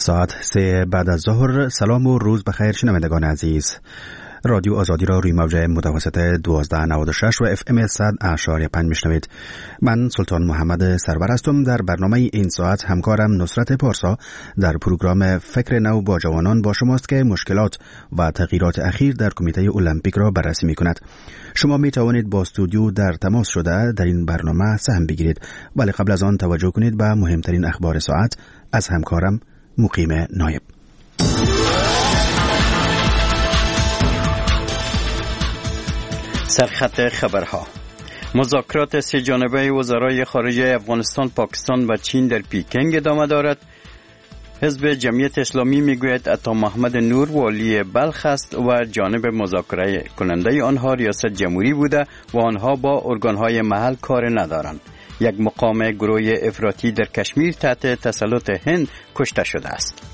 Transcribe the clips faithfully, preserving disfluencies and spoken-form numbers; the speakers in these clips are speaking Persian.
ساعت سه بعد از ظهر. سلام و روز بخیر شنوندگان عزیز. رادیو آزادی را روی موج متوسط دوازده نود و شش و اف ام صد اشاری پنج میشنوید. من سلطان محمد سرور هستم. در برنامه این ساعت همکارم نصرت پارسا در پروگرام فکر نو با جوانان با شماست که مشکلات و تغییرات اخیر در کمیته المپیک را بررسی می کند. شما می توانید با استودیو در تماس شده در این برنامه سهم بگیرید، ولی قبل از آن توجه کنید به مهمترین اخبار ساعت از همکارم مقیم نایب. سرخط خبرها. مذاکرات سه جانبه وزرای خارجه افغانستان، پاکستان و چین در پیکنگ ادامه دارد. حزب جمعیت اسلامی میگوید عطا محمد نور والی بلخ است و جانب مذاکره کننده آنها ریاست جمهوری بوده و آنها با ارگانهای محل کار ندارند. یک مقام گروه افراطی در کشمیر تحت تسلط هند کشته شده است.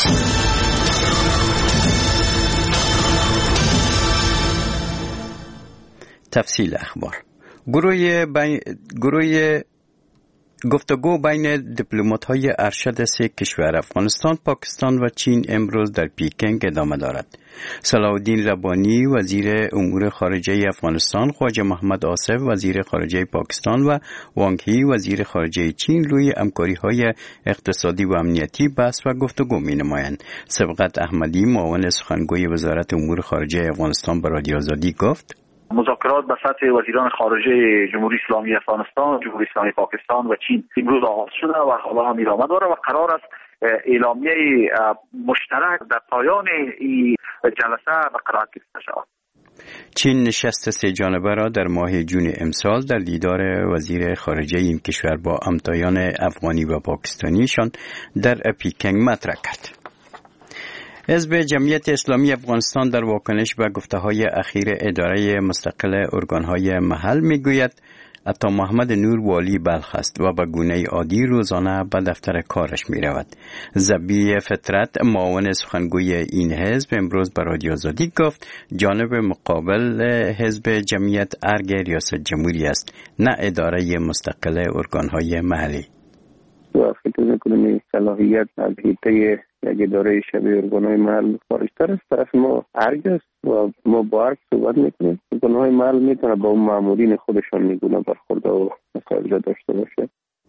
تفصیل اخبار. گروه بین... گروه گفتگو بین دیپلمات‌های ارشد سه کشور افغانستان، پاکستان و چین امروز در پیکنگ ادامه دارد. صلاح الدین ربانی وزیر امور خارجه افغانستان، خواجه محمد آصف وزیر خارجه پاکستان و وانگ هی وزیر خارجه چین روی همکاری‌های اقتصادی و امنیتی بحث و گفتگو می‌نمایند. سبقت احمدی معاون سخنگوی وزارت امور خارجه افغانستان به رادیو آزادی گفت: مذاکرات به سطح وزیران خارجه جمهوری اسلامی افغانستان، جمهوری اسلامی پاکستان و چین امروز آغاز شده و حالا هم ادامه داره و قرار است اعلامیه مشترک در پایان این جلسه برقرار گرفته شود. چین نشست سه جانبه را در ماه جون امسال در دیدار وزیر خارجه این کشور با همتایان افغانی و پاکستانیشان در پیکنگ مطرح کرد. حزب جمعیت اسلامی افغانستان در واکنش به گفته‌های اخیر اداره مستقل ارگانهای محل میگوید عطا محمد نور والی بلخ است و به گونه عادی روزانه به دفتر کارش می رود. زبی فطرت معاون سخنگوی این حزب امروز به رادیو آزادی گفت جانب مقابل حزب جمعیت ارگ ریاست جمهوری است، نه اداره مستقل ارگانهای محلی. و فکر میکنم صلاحیت از حیطه یک اداره شبیه ارگانهای محل خارجتر است. طرف ما ارگ است و ما با ارگ صحبت میکنیم. ارگانهای محل میتونه با اون مامورین خودشان میگونه برخورد و مسائل داشته باشه.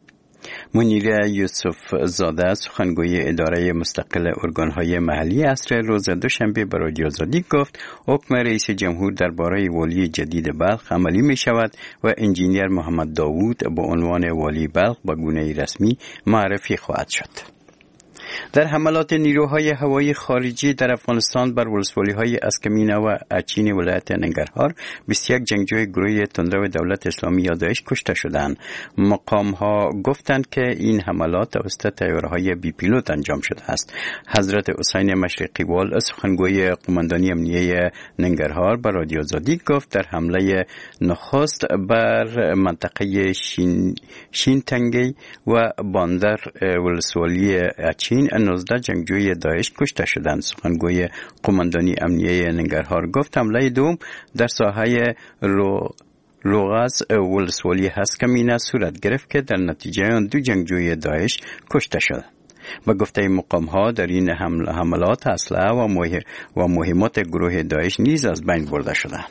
منیر یوسف زاده سخنگوی اداره مستقل ارگانهای محلی عصر روز دوشنبه به رادیو آزادی گفت حکم رئیس جمهور درباره والی جدید بلخ عملی می شود و انجینیر محمد داوود با عنوان والی بلخ به گونه رسمی معرفی خواهد شد. در حملات نیروهای هوایی خارجی در افغانستان بر ولسوالی‌های اسکمینه و اچین ولایت ننگرهار بیست و یک جنگجوی گروه تندرو دولت اسلامی یا داعش کشته شدند. مقام‌ها گفتند که این حملات توسط طیاره‌های بی پیلوت انجام شده است. حضرت حسین مشرقی وال سخنگوی قماندانی امنیه ننگرهار به رادیو آزادی گفت در حمله نخست بر منطقه شین شین تنگی و باندر ولسوالی اچین نوزده جنگجوی داعش کشته شدند. سخنگوی قماندانی امنیه ننگرهار گفت حمله دوم در ساحه رو لوغاز ولسوالی هسکمینه صورت گرفت که در نتیجه آن دو جنگجوی داعش کشته شدند. با گفته مقام‌ها در این حملات اسلحه و مهمات گروه داعش نیز از بین برده شدند.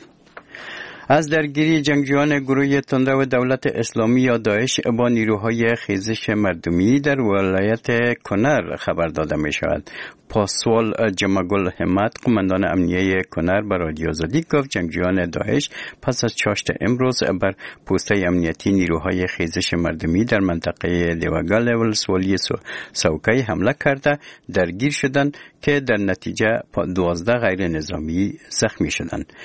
از درگیری جنگجویان گروه تندرو دولت اسلامی یا داعش با نیروهای خیزش مردمی در ولایت کنر خبر داده می شود. پاسوال جمعگل همت قماندان امنیه کنر به رادیو آزادی گفت جنگجویان داعش پس از چاشت امروز بر پوسته امنیتی نیروهای خیزش مردمی در منطقه دیوگل ولسوالی سوکای حمله کرده درگیر شدند که در نتیجه دوازده غیر نظامی زخمی شدند.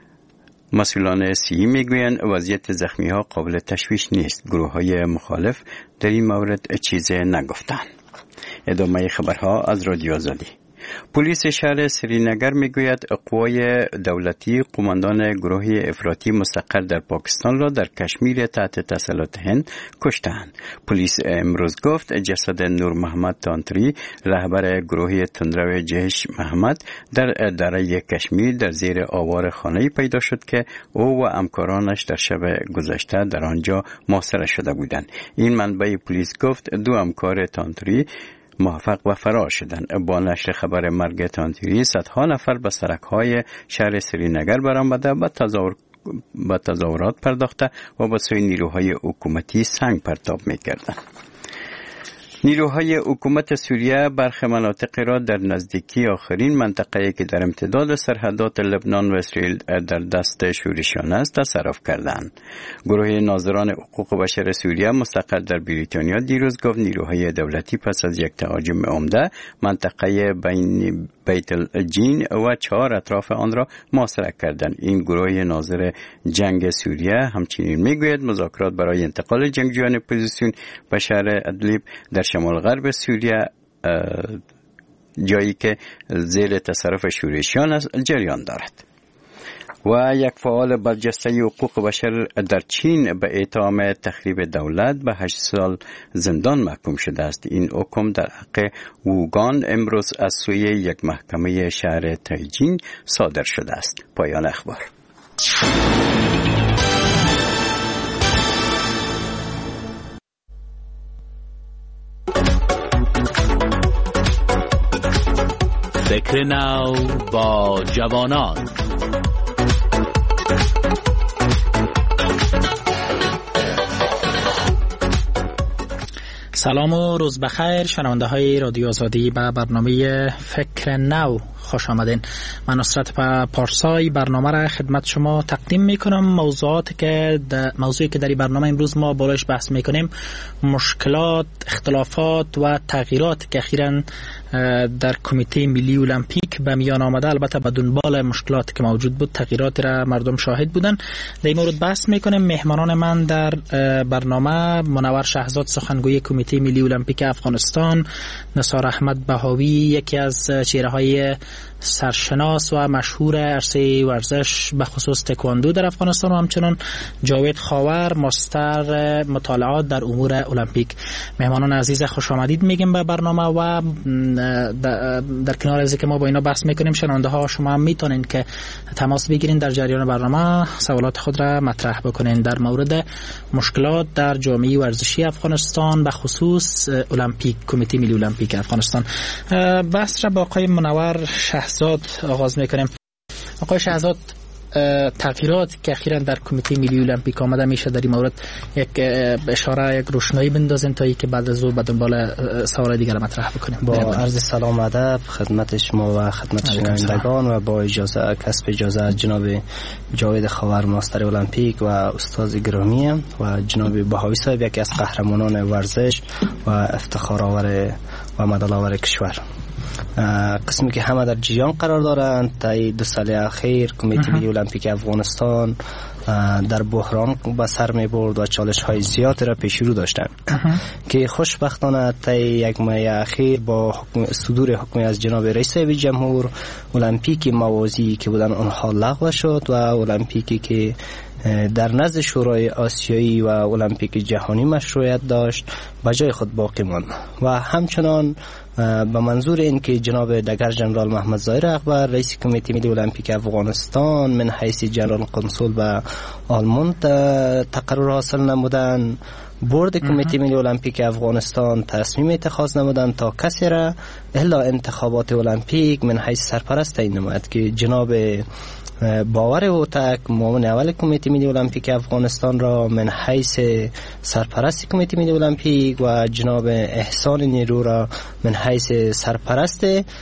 مسئولان صحی میگویند وضعیت زخمی ها قابل تشویش نیست. گروه های مخالف در این مورد چیزی نگفتند. ادامه خبرها از رادیو آزادی. پلیس شهر سرینگر میگوید قوای دولتی قماندان گروه افراطی مستقر در پاکستان را در کشمیر تحت تسلط هند کشتند. پلیس امروز گفت جسد نور محمد تانتری رهبر گروه تندرو جیش محمد در دره کشمیر در زیر آوار خانه‌ای پیدا شد که او و همکارانش در شب گذشته در آنجا محاصره شده بودند. این منبع پلیس گفت دو همکار تانتری موفق و فرار شدند. با نشر خبر مرگ تانتیری صدها نفر به سرک‌های شهر سرینگر برآمده و تظاهر با تظاهرات پرداخته و با سوی نیروهای حکومتی سنگ پرتاب می‌کردند. نیروهای حکومت سوریه برخی مناطق را در نزدیکی آخرین منطقه‌ای که در امتداد سرحدات لبنان و اسرائیل در دست شورشیان است تصرف کردند. گروه ناظران حقوق بشر سوریه مستقر در بریتانیا دیروز گفت نیروهای دولتی پس از یک تهاجم عمده منطقه بین بیت الجین و چهار اطراف آن را محاصره کردند. این گروه ناظر جنگ سوریه همچنین میگوید مذاکرات برای انتقال جنگجویان اپوزیسیون به شهر ادلیب در شمال غرب سوریه، جایی که زیر تصرف شورشیان است، جریان دارد. و یک فعال برجسته حقوق بشر در چین به اتهام تخریب دولت به هشت سال زندان محکوم شده است. این حکم در حق ووگان امروز از سوی یک محکمه شهر تایجین صادر شده است. پایان اخبار. فکر نو با جوانان. سلام و روز بخیر شنونده های رادیو آزادی به برنامه فکر نو خوش آمدین. من نصرت پارسای برنامه را خدمت شما تقدیم میکنم. موضوعاتی که موضوعی که در این برنامه امروز ما بالایش بحث میکنیم مشکلات، اختلافات و تغییرات که اخیراً در کمیته ملی المپیک به میان آمده، البته به دنبال مشکلاتی که موجود بود تغییراتی را مردم شاهد بودن. در این مورد بحث میکنیم. مهمانان من در برنامه منور شهزاد سخنگوی کمیته ملی المپیک افغانستان، نثار احمد بهاوی یکی از چهره های سرشناس و مشهور عرصه ورزش به خصوص تکواندو در افغانستان، و همچنان جاوید خاور ماستر مطالعات در امور المپیک. مهمانان عزیز خوش آمدید میگیم به برنامه و در کنار از که ما با اینا بحث میکنیم شنونده ها شما هم میتونین که تماس بگیرین در جریان برنامه سوالات خود را مطرح بکنین در مورد مشکلات در جامعه ورزشی افغانستان به خصوص المپیک، کمیته ملی المپیک افغانستان. بحث را با آقای منور شهزاد آغاز میکنیم. آقای شهزاد، تغییرات که اخیراً در کمیته ملی المپیک آمده میشه در این مورد یک اشاره، یک روشنایی بندازین تا اینکه بعد از او به دنبال سوال دیگر مطرح بکنیم. با عرض سلام ادب خدمت شما و خدمت شنوندگان و با اجازه کسب اجازه از جناب جاوید خاور ماستر المپیک و استاد گرامی و جناب بهاوی صاحب یکی از قهرمانان ورزش و افتخار آور و مدال آور کشور، قسمی که همه در جریان قرار دارند. تا دو سال اخیر کمیته ملی المپیک افغانستان در بحران به سر می برد و چالش های زیادی را پیش رو داشتند که خوشبختانه تا یک ماه اخیر با حکم صدور حکم از جناب رئیس جمهور المپیک موازی که بودن آنها لغو شد و المپیکی که در نزد شورای آسیایی و المپیک جهانی مشروعیت داشت به جای خود باقی ماند و همچنان به منظور این که جناب دگر جنرال محمد ظاهر اکبر رئیس کمیته ملی المپیک افغانستان من حیث جنرال قنصل به آلمان تقرر حاصل نمودن، بورد کمیته ملی المپیک افغانستان تصمیم اتخاذ نمودن تا کسی را الا انتخابات المپیک من حیث سرپرست تعیین نماید که جناب باور هوتک معاون اول کمیته ملی المپیک افغانستان را من حیث سرپرست کمیته ملی المپیک و جناب احسان نیرو را من حیث سرپرست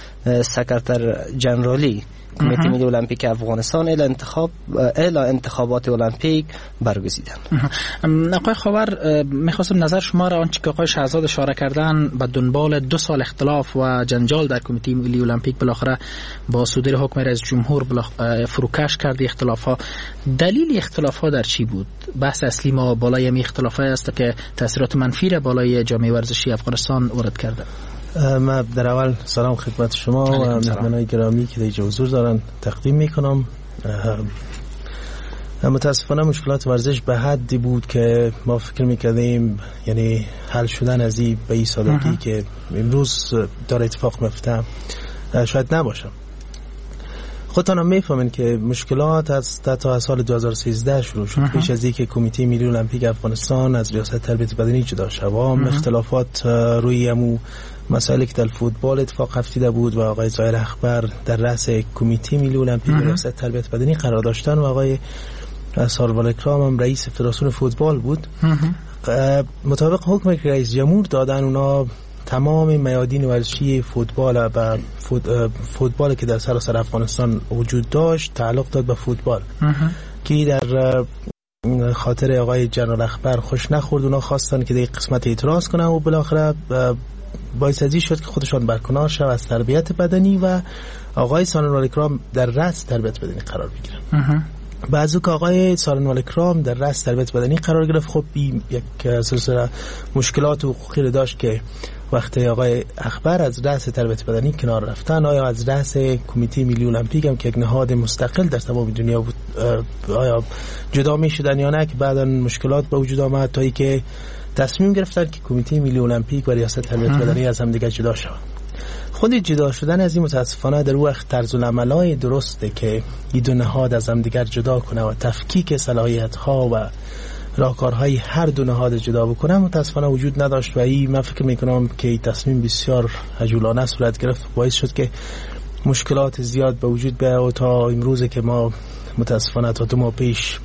سکرتر جنرالی کمیته ملی المپیک افغانستان الی انتخاب الی انتخابات المپیک برگزیدند. آقای خاور، میخواستم نظر شما را آنچه که آقای شهزاد اشاره کردن به دنبال دو سال اختلاف و جنجال در کمیته ملی المپیک بالاخره با صدور حکم رئیس جمهور فروکش کرد اختلاف ها. دلیل اختلاف ها در چی بود؟ بحث اصلی ما بالای می اختلاف است که تاثیرات منفی را بالای جامعه ورزشی افغانستان وارد کرده. من در اول سلام خدمت شما و مهمانای گرامی که در حضور دارن تقدیم میکنم. متاسفانه مشکلات ورزش به حدی بود که ما فکر میکردیم یعنی حل شدن از این به این سادگی که امروز داره اتفاق میفته شاید نباشه. خودتان هم میفهمین که مشکلات از تا سال دو هزار و سیزده شروع شد، پیش از اینکه کمیته ملی المپیک افغانستان از ریاست تربیت بدنی جدا شد و اختلافات روی امو مسائلی که در فوتبال اتفاق افتیده بود و آقای ظاهر اخبر در رأس کمیته ملی المپیک و ریاست تربیت بدنی قرار داشتن و آقای سارول اکرام هم رئیس فدراسیون فوتبال بود. مطابق حکم که رئیس جمهور دادن، اونا تمام میادین ورزشی فوتبال و فوتبال که در سراسر افغانستان وجود داشت تعلق داد به فوتبال که در خاطر آقای جنرال اخبر خوش نخورد. اونا خواستن که در قسمت اعتراض کنن و بالاخره باعث ازی شد که خودشان برکنار شد از تربیت بدنی و آقای سارنوال اکرام در رأس تربیت بدنی قرار بگیرن. بعضی که آقای سارنوال اکرام در رأس تربیت بدنی قرار گرفت، خب یک سلسله مشکلات حقوقی داشت که وقتی آقای اخبر از رأس تربیت بدنی کنار رفتن، آیا از رأس کمیته ملی المپیک هم که یک نهاد مستقل در تمام دنیا بود آیا جدا می شدن یا نه، که بعدا مشکلات به وجود آمد تا اینکه تصمیم گرفتن که کمیته ملی المپیک و ریاست تربیت بدنی از هم دیگه جدا شوند. خود جدا شدن از این متاسفانه در وقت طرز العملای درسته که این دو نهاد از هم دیگر جدا کنه و تفکیک صلاحیت ها و راهکارهای هر دو نهاد جدا بکنه متاسفانه وجود نداشت و این من فکر میکنم که این تصمیم بسیار عجولانه صورت گرفت، باعث شد که مشکلات زیاد به وجود بیاد و تا امروز که ما متاسفانه تا دو ماه پیش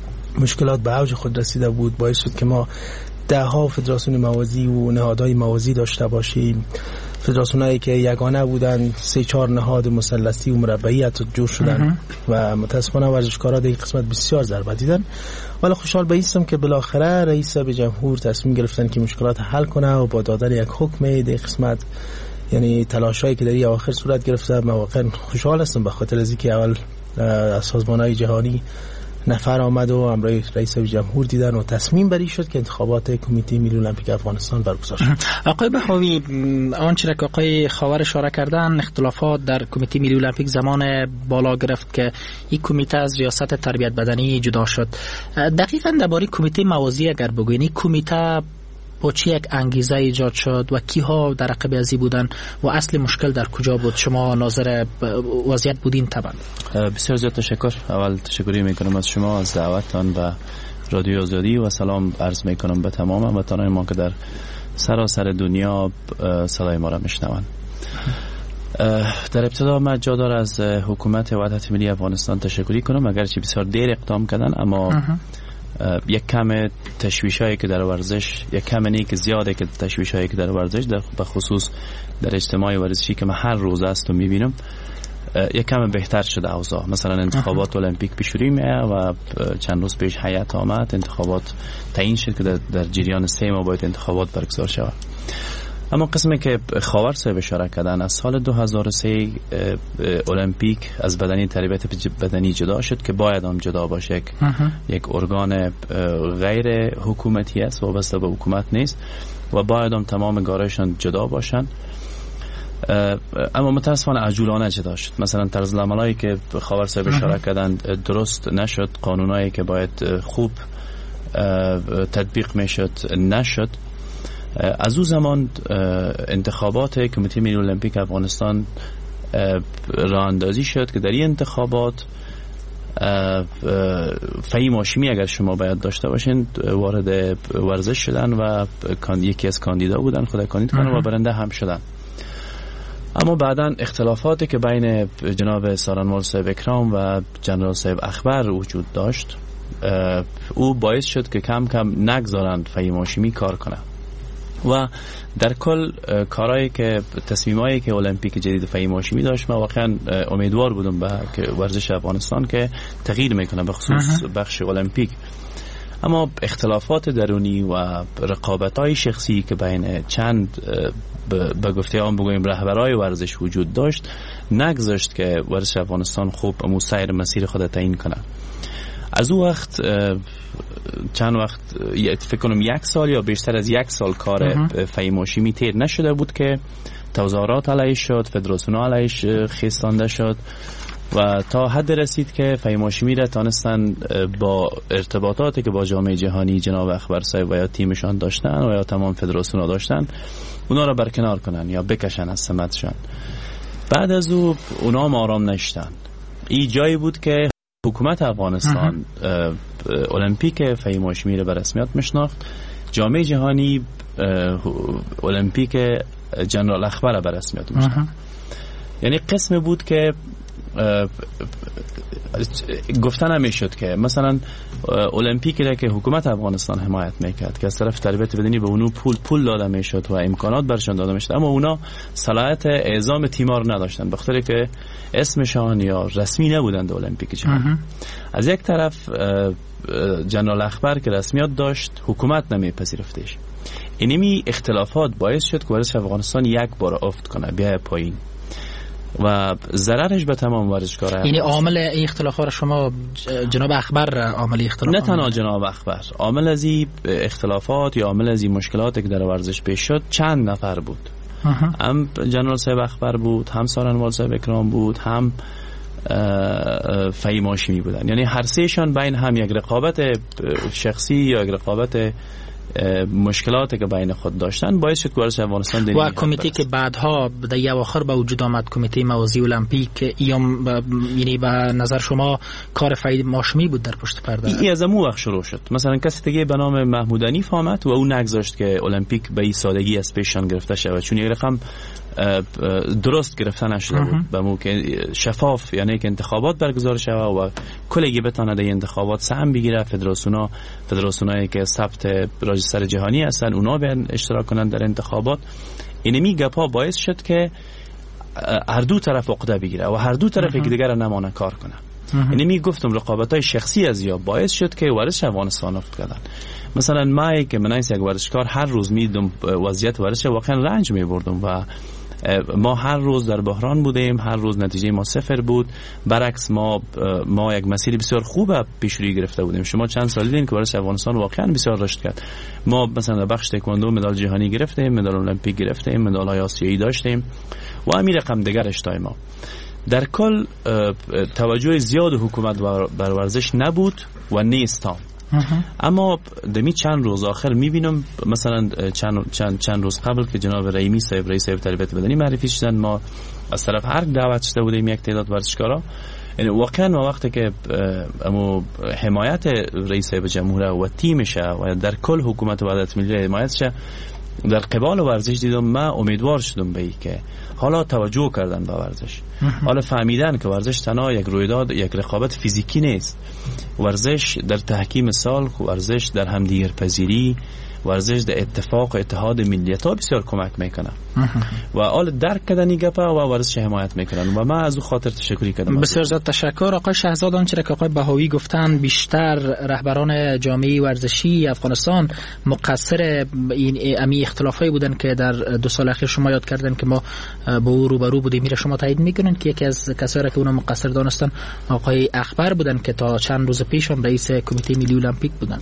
مشکلات به اوج خود رسیده بود، باعث شد که ما ده ها فدراسیون موازی و نهادهای موازی داشته باشیم. فدراسیونایی که یگانه بودن سه چهار نهاد مثلثی و مربعی حتی جور شدن و متاسفانه ورزشکارا در این قسمت بسیار ضربه دیدن. ولی خوشحال به هستم که بالاخره رئیس جمهور تصمیم گرفتن که مشکلات حل کنه و با دادن یک حکم در قسمت، یعنی تلاشایی که در این اواخر صورت گرفته، من واقعا خوشحال هستم به خاطر از اینکه اول از سازمان‌های جهانی نفر آمد و امروی رئیس جمهور دیدن و تصمیم بری شد که انتخابات کمیته ملی المپیک افغانستان برگزار شد. آقای بهاوی، آنچه که آقای خاور اشاره کردن، اختلافات در کمیته ملی المپیک زمان بالا گرفت که این کمیته از ریاست تربیت بدنی جدا شد. دقیقاً درباره کمیته موازی اگر بگویید، کمیته با چه یک انگیزه ایجاد شد و کیها در عقب ازی بودن و اصل مشکل در کجا بود؟ شما ناظر وضعیت بودین طبعا. بسیار زیاد تشکر. اول تشکری میکنم از شما از دعوتتان و رادیو آزادی و سلام عرض میکنم به تمام هموطنان ما که در سراسر دنیا صدای ما را میشنوند. در ابتدا من جا داره از حکومت وحدت ملی افغانستان تشکری کنم، اگرچه بسیار دیر اقدام کردن، اما یک کم تشویشایی که در ورزش، یک کم نه که زیاده که تشویشایی که در ورزش در بخصوص در اجتماع ورزشی که من هر روز است و میبینم یک کم بهتر شده اوضاع. مثلا انتخابات المپیک پیش رو میاد و چند روز پیش هیئت آمد، انتخابات تعیین شد که در, در جریان سه ماه باید انتخابات برگزار شود. اما قسمی که خاور صاحب اشاره کردن، از سال دو هزار و سه المپیک از بدنی تربیت بدنی جدا شد که باید هم جدا باشه. یک, یک ارگان غیر حکومتی است، وابسته به حکومت نیست و باید هم تمام کارایشان جدا باشن. اما متاسفانه عجولانه جدا شد. مثلا طرز العملایی که خاور صاحب اشاره کردن درست نشد، قانونایی که باید خوب تطبیق میشد نشد. از او زمان انتخابات کمیته ملی المپیک افغانستان راه اندازی شد که در این انتخابات فهیم هاشمی اگر شما باید داشته باشین وارد ورزش شدن و یکی از کاندیدا بودن، خود کاندید کنن و برنده هم شدن. اما بعداً اختلافاتی که بین جناب سارنوال صاحب اکرام و جنرال صاحب اخبر وجود داشت، او باعث شد که کم کم نگذارند فهیم هاشمی کار کنه و در کل کارهایی که تصمیمایی که المپیک جدید فهیم هاشمی داشت، من واقعا امیدوار بودم به ورزش افغانستان که تغییر میکنه به خصوص بخش المپیک. اما اختلافات درونی و رقابت‌های شخصی که بین چند به گفته هم بگویم رهبرای ورزش وجود داشت، نگذاشت که ورزش افغانستان خوب امو سیر مسیر خود تعیین کنه. از او وقت چند وقت فکر کنم یک سال یا بیشتر از یک سال کار فهیم هاشمی تیر نشده بود که تظاهرات علیه شد، فدراسیون علیه خیستانده شد و تا حد رسید که فهیم هاشمی را تانستن با ارتباطاتی که با جامعه جهانی جناب اخبر صاحب و یا تیمشان داشتن و یا تمام فدراسیون داشتن، اونا را برکنار کنن یا بکشن از سمتشان. بعد از او اونا هم آرام نشدن. این جایی بود که حکومت افغانستان المپیک فهیم هاشمی را به رسمیت میشناخت، جامعه جهانی المپیک جنرال اخبر را به رسمیت میشناخت. یعنی قسم بود که گفتن نمیشد که مثلا المپیکی را که حکومت افغانستان حمایت میکرد که از طرف تربیت بدنی به اونو پول پول داده میشد و امکانات برشان داده میشد، اما اونا صلاحیت اعزام تیمار نداشتن، بخاطر که اسمشان یا رسمی نبودند المپیک جهانی. از یک طرف جنرال اخبر که رسمیت داشت، حکومت نمیپذیرفتش. اینمی اختلافات باعث شد که ورزش افغانستان یک بار افت کنه، بیای پایین و ضررش به تمام ورزشکاران. یعنی عامل این اختلافات را شما جناب اخبر عامل اختلاف؟ نه تنها جناب اخبر، عامل از این اختلافات یا عامل از این مشکلاتی که در ورزش پیش شد چند نفر بود. هم جنرال صاحب اخبر بود، هم سارنوال صاحب اکرام بود، هم فهیم هاشمی بودن. یعنی هر سهشان بین هم یک رقابت شخصی یا یک رقابت مشکلاتی که بین خود داشتن باعث شد که ورزش افغانستان دنیا و کمیته که بعدها در اواخر به وجود آمد، کمیته موازی المپیک، ایام یعنی به نظر شما کار فهیم هاشمی بود در پشت پرده؟ این از امو وقت شروع شد. مثلا کسی دیگه به نام محمود حنیف آمد و اون نگذاشت که المپیک به این سادگی از پیششان گرفته شود، چون یک رقم درست گرفته نشده بود به مو که شفاف، یعنی که انتخابات برگزار شود و کلگی بتونه در انتخابات سهم بگیره. فدراسیونا فدراسیونایی که ثبت راجستر جهانی هستن اونا بیان اشتراک کنن در انتخابات. اینمی گپا باعث شد که هر دو طرف عقده بگیره و هر دو طرف یک دیگر نمانه کار کنه. اینمی گفتم رقابت‌های شخصی از یا باعث شد که ورزش افغانستان افت کردن. مثلا ما که من یک ورزشکار هر روز میدم وضعیت ورزش واقعا رنج میبردم و ما هر روز در بحران بودیم، هر روز نتیجه ما صفر بود. برعکس ما ما یک مسیر بسیار خوب پیش روی گرفته بودیم. شما چند سال دیدین که ورزش افغانستان واقعا بسیار رشد کرد. ما مثلا در بخش تکواندو مدال جهانی گرفتیم، مدال المپیک گرفتیم، مدال های آسیایی داشتیم و همین رقم دیگرش داشتیم. ما در کل توجه زیاد حکومت بر ورزش نبود و نیست. اما دمی چند روز آخر میبینم مثلا چند, چند, چند روز قبل که جناب رحیمی صاحب رئیس هیئت تربیت بدنی معرفی شدن، ما از طرف هر دعوت شده بودیم یک تعداد ورزشکارا. یعنی واقعا ما وقتی که امو حمایت رئیس هیئت جمهوری و تیمشه و در کل حکومت وحدت ملی حمایتشه در قبال ورزش دیدم، ما امیدوار شدم به این که حالا توجه کردن به ورزش، حالا فهمیدن که ورزش تنها یک رویداد، یک رقابت فیزیکی نیست. ورزش در تحکیم سالخ، ورزش در همدیگر پذیری، ورزش در اتفاق و اتحاد ملیت‌ها بسیار کمک میکنه و حال درک کردن گپا و ورزش حمایت میکنن و من از او خاطر تشکری کردم. بسیار زیاد تشکر آقای شهزاد. آنچه که آقای بهایی گفتن، بیشتر رهبران جامعه ورزشی افغانستان مقصر این امی اختلافایی بودن که در دو سال اخیر شما یاد کردن که ما با او روبرو بودیم. میره شما تایید میکنن که یکی از کسایی که اونا مقصر دانستن آقای اخبر بودن که تا چند روز پیش هم رئیس کمیته ملی المپیک بودن.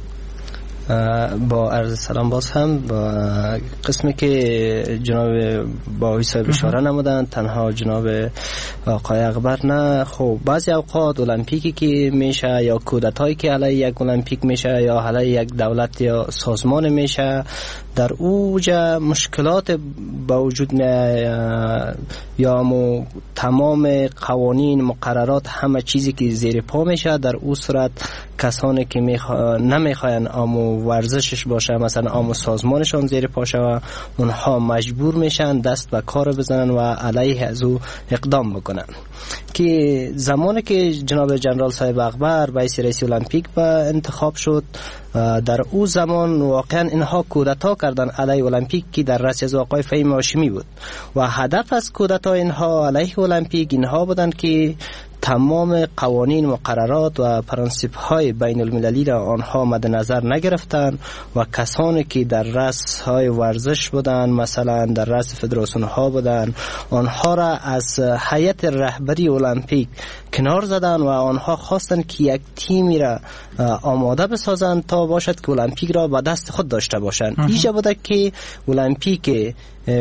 با عرض سلام باز هم با قسمی که جناب باوی صاحب اشاره نمودن، تنها جناب آقای اخبر نه. خب بعضی اوقات المپیکی که میشه یا کودتایی که علیه یک المپیک میشه یا علیه یک دولت یا سازمان میشه، در اوجا مشکلات با وجود میاد یا مو تمام قوانین مقررات همه چیزی که زیر پا میشه، در او صورت کسانی که میخوا... نمیخواین آمو ورزشش باشه، مثلا آمو سازمانشان زیر پا شوه، اونها مجبور میشن دست به کار بزنن و علیه از او اقدام بکنن. که زمانی که جناب جنرال صاحب اخبر رئیس رئیس المپیک به انتخاب شد، در او زمان واقعا اینها کودتا کردن علیه المپیک که در رأس از آقای فهیم هاشمی بود و هدف از کودتا اینها علیه المپیک اینها بودند که تمام قوانین مقررات و پرنسیپ های بین المللی را آنها مد نظر نگرفتن و کسانی که در رأس های ورزش بودن، مثلا در رأس فدراسیون ها بودن، آنها را از هیئت رهبری المپیک کنار زدن و آنها خواستن که یک تیمی را آماده بسازند تا باشد که المپیک را به دست خود داشته باشند. اینجا بوده که المپیک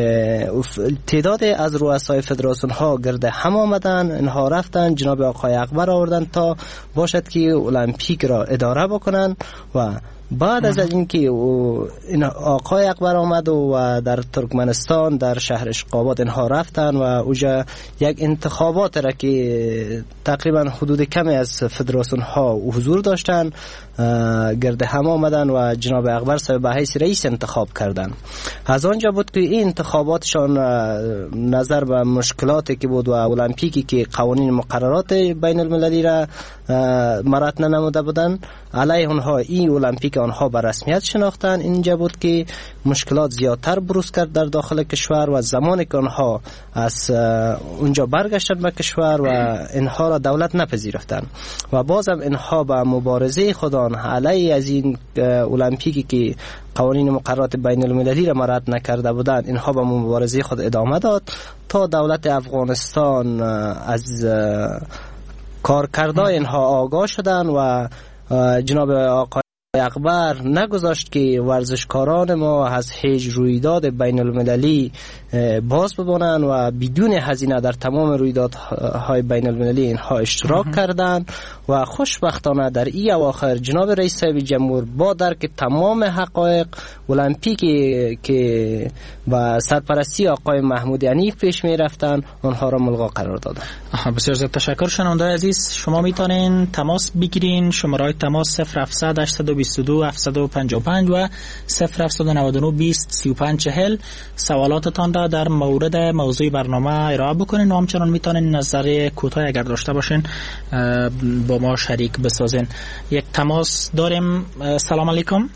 تعداد از رؤسای فدراسیون ها گرد هم آمدن، اینها رفتن جناب آقای اکبر آوردن تا باشد که المپیک را اداره بکنن و بعد از اینکه این آقای اکبر آمد و در ترکمنستان در شهر اشقاباد اینها رفتن و اوجا یک انتخابات را که تقریبا حدود کمی از فدراسیون ها حضور داشتن گرد هم آمدن و جناب اکبر صاحب به حیث رئیس انتخاب کردن. از آنجا بود که این انتخاباتشان نظر به مشکلاتی که بود و المپیکی که قوانین مقررات بین المللی را مراعات ننموده بودن علیه اونها این المپیک آنها به رسمیت شناختن. اینجا بود که مشکلات زیادتر بروز کرد در داخل کشور و زمانی که آنها از اونجا برگشتن به کشور و اینها را دولت نپذیرفتن و بازم اینها به مبارزه خودان علیه از این المپیکی که قوانین مقررات بین المللی را مراعات نکرده بودند اینها به مبارزه خود ادامه داد تا دولت افغانستان از کارکردهای اینها آگاه شدن و جناب آقای اکبر نگذاشت که ورزشکاران ما از هیچ رویداد بین المللی باز بمانند و بدون هزینه در تمام رویدادهای بین المللی اینها اشتراک کردند و خوشبختانه در این اواخر جناب رئیس صاحب جمهور با درک تمام حقایق المپیکی که با سرپرستی آقای محمود عنیف پیش می رفتن آنها را ملغا قرار دادند. بسیار زیاد تشکر. شنونده عزیز شما میتونین تماس بگیرین. شماره تماس صفر هفتصد هشتصد و بیست و دو هفتصد و پنجاه و پنج و صفر هفتصد و نود و نه بیست سی و پنج چهل. سوالاتتان را در مورد موضوع برنامه ارائه بکنین و همچنان میتونین نظر کوتاه اگر داشته باشین با ما شریک بسازین. یک تماس داریم. سلام علیکم.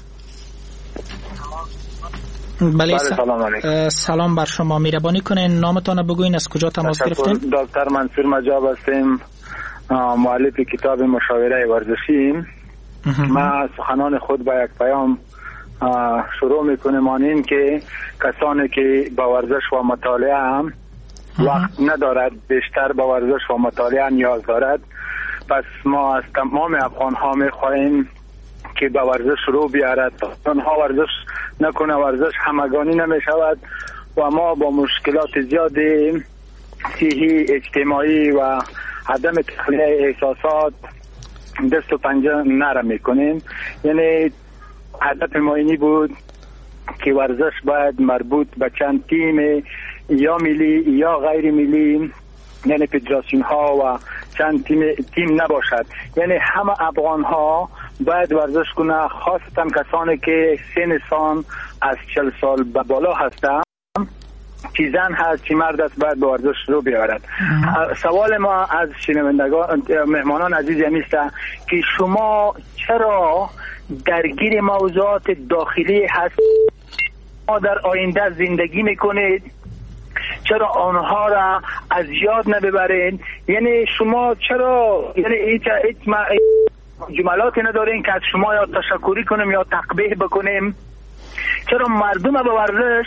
بله سلام علیکم. سلام بر شما. مهربانی کنین نامتان بگوین از کجا تماس گرفتین؟ دکتر منصور مجاب هستیم، مؤلف کتاب مشاوره ورزشی. ما سخنان خود با یک پیام شروع میکنیم آن این که کسانی که با ورزش و مطالعه وقت ندارد بیشتر با ورزش و مطالعه نیاز دارد. پس ما از تمام افغان ها میخواهیم که با ورزش رو بیارد. آنها ورزش نکنه ورزش همگانی نمی شود و ما با مشکلات زیاد صحی اجتماعی و عدم تخلیه احساسات دست و پنجه نرم میکنیم. یعنی هدف ما اینی بود که ورزش باید مربوط به چند تیم یا ملی یا غیر ملی، یعنی فدراسیون ها و چند تیم تیم نباشد. یعنی همه افغان ها باید ورزش کنه، خاصتا کسانی که سن سال از چهل سال به بالا هستند، چی زن هست چی مرد است، باید به ورزش رو بیارد. سوال ما از شنوندگان مهمانان عزیز این است که شما چرا درگیر موضوعات داخلی هست ما در آینده زندگی میکنید؟ چرا آنها را از یاد نببرین؟ یعنی شما چرا یعنی هیچ جملاتی ندارین که از شما یا تشکری کنیم یا تقبیح بکنیم؟ چرا مردم به ورزش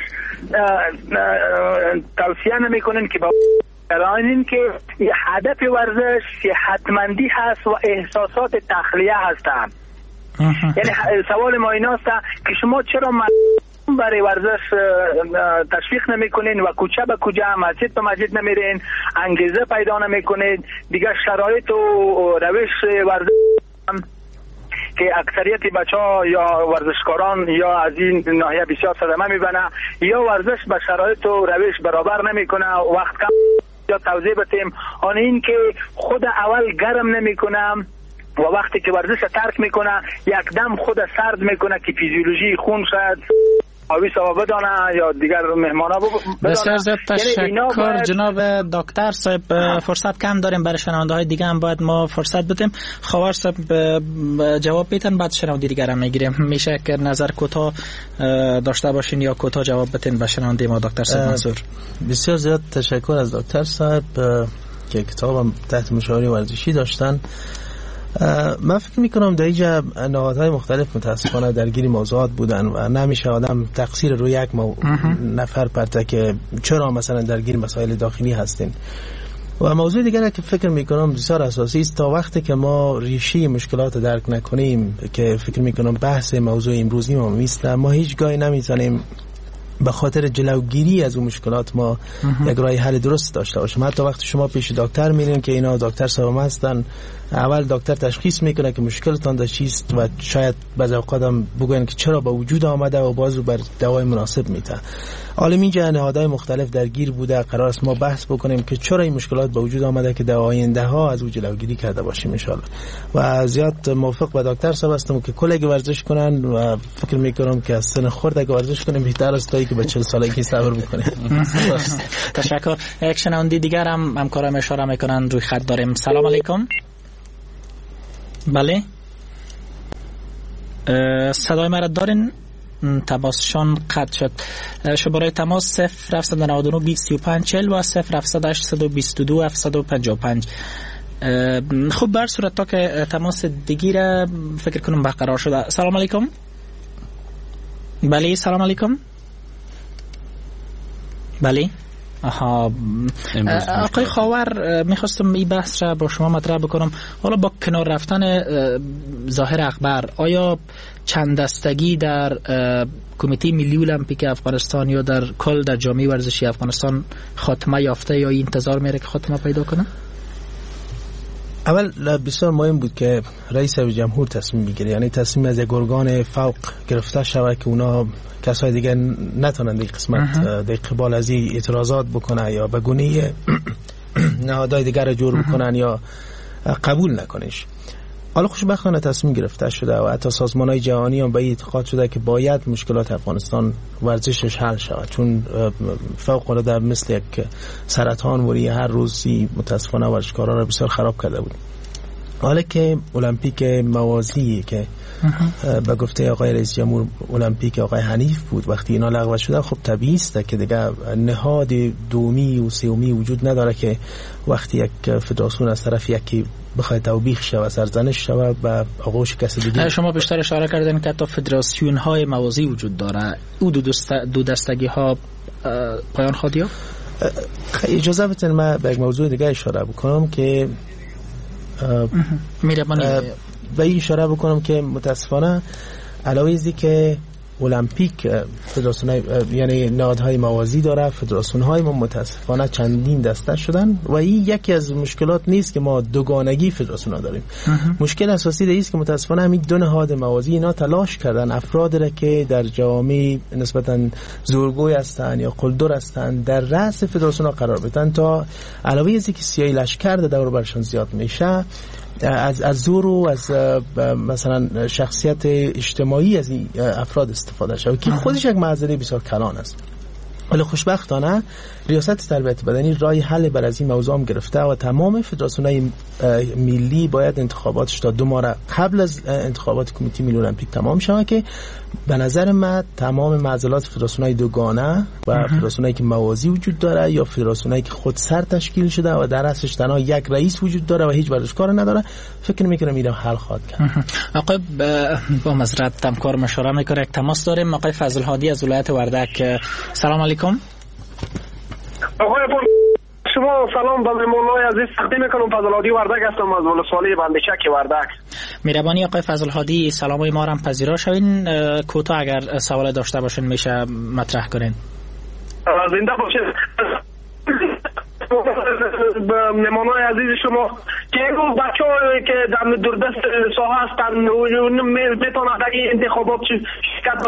توصیه نمی کنین که با این که هدف ورزش صحتمندی هست و احساسات تخلیه هستند؟ یعنی سوال ما این است که شما چرا مردم برای ورزش تشویق نمی کنین و کوچه به کوچه مسجد به مسجد نمیرین، انگیزه پیدا نمی کنید؟ دیگه شرایط و روش ورزش که اکثریت بچه ها یا ورزشکاران یا از این ناحیه بسیار صدمه میبنه یا ورزش به شرایط و روش برابر نمیکنه. وقت کم یا توضیح بدیم آن این که خود اول گرم نمیکنه و وقتی که ورزش ترک میکنه یک دم خود سرد میکنه که فیزیولوژی خون شاید آوی سوا بدانه یا دیگر مهمانا بدانه. بسیار زیاد تشکر باید... جناب دکتر صاحب فرصت کم داریم برای شنونده های دیگه هم باید ما فرصت بدیم. خواهر صاحب جواب بیتن بعد شنونده دیگر هم میگیریم. میشه که نظر کوتاه داشته باشین یا کوتاه جواب بتین به شنونده ما دکتر صاحب منصور. بسیار زیاد تشکر از دکتر صاحب که کتابم تحت مشاوره ورزشی داشتن. من فکر میکنم در اینجا نهادهای مختلف متاسفانه درگیر موضوعات بودن و نمیشه آدم تقصیر روی یک مو... نفر پرته که چرا مثلا درگیر مسائل داخلی هستین. و موضوع دیگه که فکر میکنم بسیار اساسی است، تا وقتی که ما ریشه مشکلات درک نکنیم که فکر میکنم بحث موضوع امروزی ما نیست، ما هیچ گاهی نمیتونیم به خاطر جلوگیری از اون مشکلات ما یک راه حل درست داشته باشیم. حتی وقتی شما پیش دکتر میرین که اینا دکتر صاحب هستن، اول دکتر تشخیص میکنه که مشکلتان در چیست و شاید بعضی اوقات هم بگوین که چرا به وجود آمده و باز رو بر دوای مناسب میته. حالا اینجا نهادهای مختلف درگیر بوده، قرار است ما بحث بکنیم که چرا این مشکلات به وجود آمده که در آینده ها از او جلوگیری کرده باشیم ان شاء الله. و زیاد موافق با دکتر صاحب هستم که کل ورزش کنن و فکر میکنم که از سن خرد اگه ورزش کنیم بهتر است تا اینکه به چهل سالگی صبر بکنیم. تشکر. یک شنونده دیگر هم همکارم اشاره میکنن روی خط داریم. سلام علیکم. بله صدای مرا دارین؟ تماسشان قطع شد. شماره تماس صفر هفت نه نه بیست سی و پنج چهل و صفر هفت هشت دو دو هفت پنج پنج. خب بر صورت تا که تماس دیگی را فکر کنم برقرار شده. سلام علیکم. بله سلام علیکم. بله آها آقای خاور، میخواستم این بحث را با شما مطرح بکنم. حالا با کنار رفتن ظاهر اخبار، آیا چند دستگی در کمیته ملی المپیک افغانستان یا در کل در جامعه ورزشی افغانستان خاتمه یافته یا انتظار میره که خاتمه پیدا کنه؟ اول بسیار مهم بود که رئیس جمهور تصمیم بگیره، یعنی تصمیم از یک ارگان فوق گرفته شود که اونا کسای دیگه نتونن در قسمت در قبال از این اعتراضات بکنن یا به گونه نهادهای دیگر رو جور بکنن یا قبول نکنش. حالا خوشبختانه تصمیم گرفته شده و حتی سازمان‌های جهانی هم به این اعتقاد شده که باید مشکلات افغانستان ورزشش حل شود، چون فوق العاده مثل یک سرطان وری هر روزی متاسفانه ورزشکاران را بسیار خراب کرده بود. حالا که المپیک موازی که به گفته آقای رئیس جمهور المپیک آقای حنیف بود، وقتی اینا لغو شده خب طبیعی است که دیگه نهاد دومی و سومی وجود نداره که وقتی یک فدراسیون از طرف یکی بخواد توبیخ شود، سرزنش شود و آغوش کسی دیگه. شما بیشتر اشاره کردین که تا فدراسیون های موازی وجود داره، او دو, دست دو دستگی ها پایان خواهد یافت؟ اجازه بدین من به یک موضوع دیگه اشاره بکنم که میره من به این اشاره بکنم که متاسفانه علاوه ازی که المپیک فدراسیون یعنی نهادهای موازی داره، فدراسیون های ما متاسفانه چندین دسته شدن و این یکی از مشکلات نیست که ما دوگانگی فدراسیون ها داریم. مشکل اساسی دیگه است که متاسفانه همین دو نهاد موازی اینا تلاش کردن افراد را که در جامعه نسبتا زورگوی هستند یا قلدر هستند در رأس فدراسیون ها قرار بدن تا علاوه ازی که سیاهی لشکر در دور برشان زیاد میشه، از از زور و از مثلا شخصیت اجتماعی از این افراد استفاده شد که خودش یک معضله بسیار کلان است. ولی خوشبختانه ریاست تربیت بدنی رای حل بر از این موضوع هم گرفته و تمام فدراسیون‌های ملی باید انتخاباتش تا دو ماه قبل از انتخابات کمیته ملی المپیک تمام شود که به نظر من تمام معضلات فدراسیون‌های دوگانه و فدراسیون‌هایی که موازی وجود داره یا فدراسیون‌هایی که خود سر تشکیل شده و در اصلش تنها یک رئیس وجود داره و هیچ ورزشکار نداره، فکر می‌کنم اینا حل خواهد کرد. آقای با معذرت همکار مشوره می‌کنه، یک تماس داریم. آقای فضل هادی از ولایت وردک. سلام علیکم. آقای شما سلام به مهمانای عزیز تقدیم میکنم. فضل هادی وردک هستم از ولسوالی بندچک وردک. مهربانی آقای فضل هادی سلامای ما را پذیرا شوین. کوتاه اگر سوال داشته باشین میشه مطرح کنین. زنده باشید. مهمانای عزیز شما که اون بچه‌ای که در دوردست ساحه هستن میتونن در این انتخابات شرکت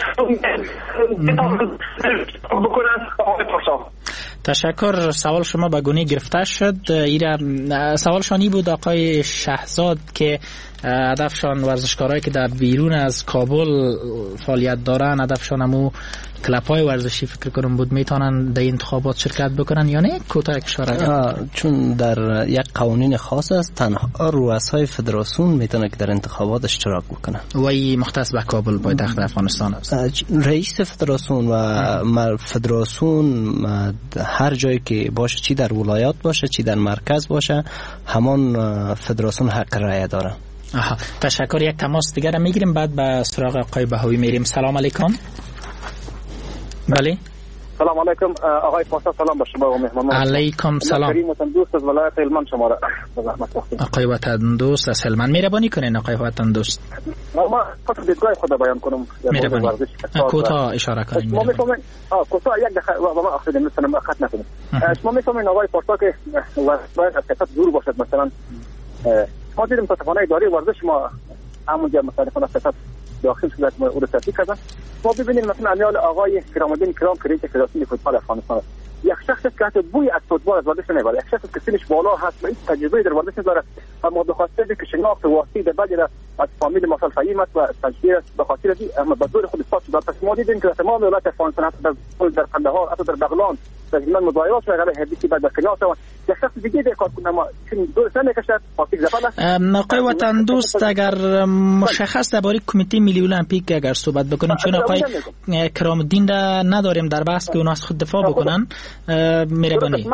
بکنن. آقای پارسا تشکر. سوال شما به گونه گرفته شد. ایره سوال شانی بود آقای شهزاد که هدفشان ورزشکارایی که در بیرون از کابل فعالیت دارن، هدفشان همو کلپ‌های ورزشی فکر کنم بود، میتونن در انتخابات شرکت بکنن یا نه؟ کوتاه اشاره. چون در یک قوانین خاص است تنها رؤسای فدراسیون میتونه که در انتخابات اشتراک بکنن و این مختص به کابل پایتخت افغانستان است. رئیس فدراسیون و فدراسیون هر جایی که باشه، چی در ولایات باشه چی در مرکز باشه، همان فدراسیون حق رأی داره. آها تشکر. یک تماس دیگر را میگیریم بعد به سراغ آقای بهایی میریم. سلام علیکم. بله سلام علیکم آقای پاسا، سلام به شما و مهمانان. علیکم سلام. کریم وطن دوست از ولایت هلمند شما را به زحمت وقتی. آقای وطن دوست از هلمند، مهربانی کنین آقای وطن دوست. ما فقط دیدگاه خود بیان کنم. مهربانی. کوتاه اشاره کنین. ما میفهمیم آ کوتاه یک دقیقه و ما اخذ مثلا خط نکنیم. شما میفهمین آقای پاسا که باید از کسات دور باشد. مثلا ما دیدیم متاسفانه اداره ورزش ما همونجا مثلا خود کسات داخل شده که او رو تصدیق کردن. ما ببینیم مثلا امیال آقای کرامالدین کرام که رئیس فدراسیون فوتبال افغانستان است، یک شخص است که حتی بوی از فوتبال از ورزش نمیبره، یک شخص است که سنش بالا هست و هیچ تجربه در ورزش نداره و ما به خاطر که شناخت واسطی در بعضی از فامیل مثلا فهیم است و تجربه است، به خاطر از اما به دور خود اثبات شده. پس ما دیدیم که تمام ولایت افغانستان حتی در در قندهار، حتی در بغلان در هلمند مضایعات شده علیه حدیثی بعد در کنار و یک شخص دیگه در کار کنه ما چون دور سن نکشد پاکیز زفر. آقای وطن دوست اگر مشخص درباره کمیته ملی المپیک اگر صحبت بکنیم، چون آقای کرام الدین را نداریم در بحث که اونا از خود دفاع بکنن، مهربانی.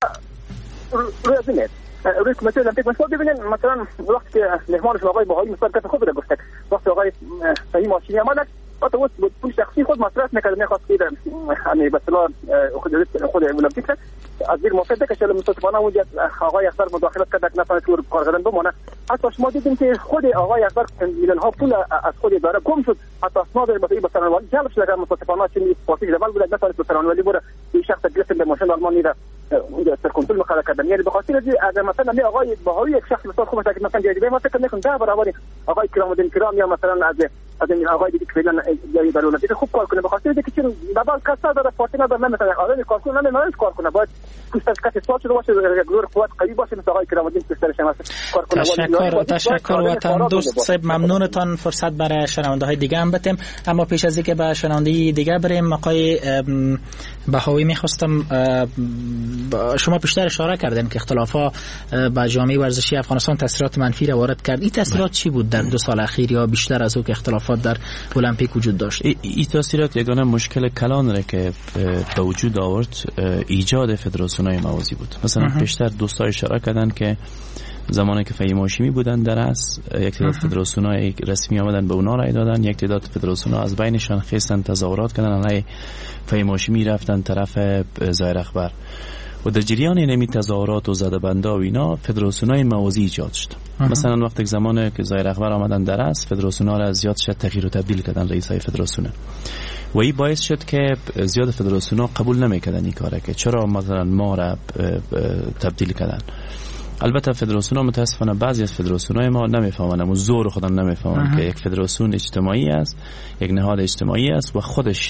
روی زمین روی کمیته المپیک مثلا ببینید مثلا وقتی که مهمانش آقای بهایی مثلا که خود را گفت وقتی آقای فهیم هاشمی آمد حتی وقت پول شخصی خود مصرف میکرد، میخواست که همه به اصطلاح خود خود المپیک از زیر موافقت بکشه. متاسفانه اونجا آقای اکبر مداخلت کرد که نتونه تو کار کردن بمونه. حتی شما دیدیم که خود آقای اکبر میلیون ها پول از خود اداره گم شد، حتی اسناد مطابق به سرانولی جلب شد. متاسفانه چون پاسیج اول بود نتونه به سرانولی بره این شخص گرفت به ماشین آلمانی را اونجا سر کنترل مخالفت کردن. یعنی به خاطر از اگر مثلا می آقای بهایی یک شخص مثلا خوب است که مثلا جدی ما فکر میکنم ده برابر آقای کرام الدین کرام یا مثلا از از این آقای دیگه که فعلا جای در اون خوب کار کنه، به خاطر اینکه چون بعض کسا داره پارتی نداره مثلا آدم کار کنه نمیشه کار کنه، باید کساش کسی سوال شده باشه گروه قوت قوی باشه مثل آقای کرام الدین پسرش هم کار کنه. تشکر تشکر وطن دوست صاحب، ممنونتان. فرصت برای شنونده های دیگه هم بدیم، اما پیش از اینکه به شنونده دیگه بریم آقای بهایی میخواستم شما بیشتر اشاره کردن که اختلافات با جامعه ورزشی افغانستان تاثیرات منفی را وارد کرد. این تاثیرات چی بود در دو سال اخیر یا بیشتر از او که اختلافات در المپیک وجود داشت؟ این تاثیرات یگانه مشکل کلان را که به وجود آورد ایجاد فدراسیون‌های موازی بود. مثلا بیشتر دوستای اشاره کردن که زمانی که فهیم هاشمی بودن در اس یک تعداد فدراسیون‌های رسمی آمدن به اونا رای دادن، یک تعداد فدراسیون‌ها از بینشان خواستن تظاهرات کردن علیه فهیم هاشمی، رفتن طرف ظاهر اخبار و در جریان نمی تظاهرات و زده‌بندی و اینا فدراسیون‌های موازی ایجاد شد. مثلا وقتی زمانی که ظاهر اخبار آمدن در اس فدراسیون‌ها را زیاد شد تغییر و تبدیل کردن رئیسای فدراسیون و این باعث شد که زیاد فدراسیون‌ها قبول نمی‌کردن این کاره که چرا مثلا ما را تبدیل کردن. البته فدراسیون ها متاسفانه بعضی از فدراسیون های ما نمیفهمن، اما زور خودم نمیفهمن که یک فدراسیون اجتماعی است، یک نهاد اجتماعی است و خودش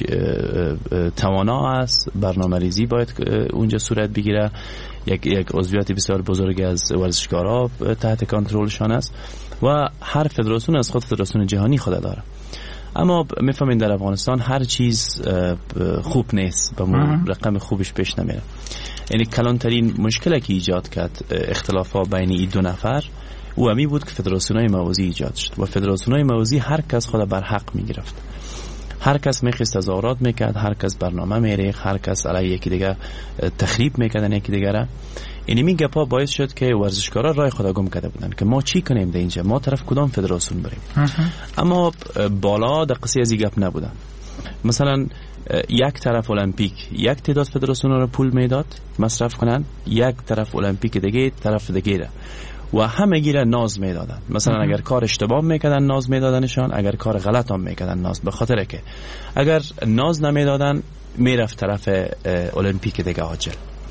توانا است، برنامه ریزی باید اونجا صورت بگیره، یک یک عضویت بسیار بزرگ از ورزشکارا تحت کنترلشان است و هر فدراسیون از خود فدراسیون جهانی خود داره. اما میفهمین در افغانستان هر چیز خوب نیست، به رقم خوبش پیش نمیره. یعنی کلانترین مشکلی که ایجاد کرد اختلافات بین این دو نفر او همی بود که فدراسیون‌های موازی ایجاد شد و فدراسیون‌های موازی هر کس خود بر حق میگرفت، هر کس میخواست تظاهرات میکرد، هر کس برنامه میریخت، هر کس علیه یکی دیگه تخریب میکردن یکی دیگه را. این می گپا باعث شد که ورزشکارا راه خود گم کرده بودن که ما چی کنیم در اینجا، ما طرف کدام فدراسیون بریم. اما بالا در قصه از این گپ نبودن. مثلا یک طرف المپیک یک تعداد فدراسیون را پول میداد مصرف کنن، یک طرف المپیک دیگه طرف دیگه را و همه گیره ناز میدادن. مثلا اگر کار اشتباه میکردن ناز میدادنشان، اگر کار غلط هم میکردن ناز، به خاطر که اگر ناز نمیدادن میرفت طرف المپیک دیگه عاجل.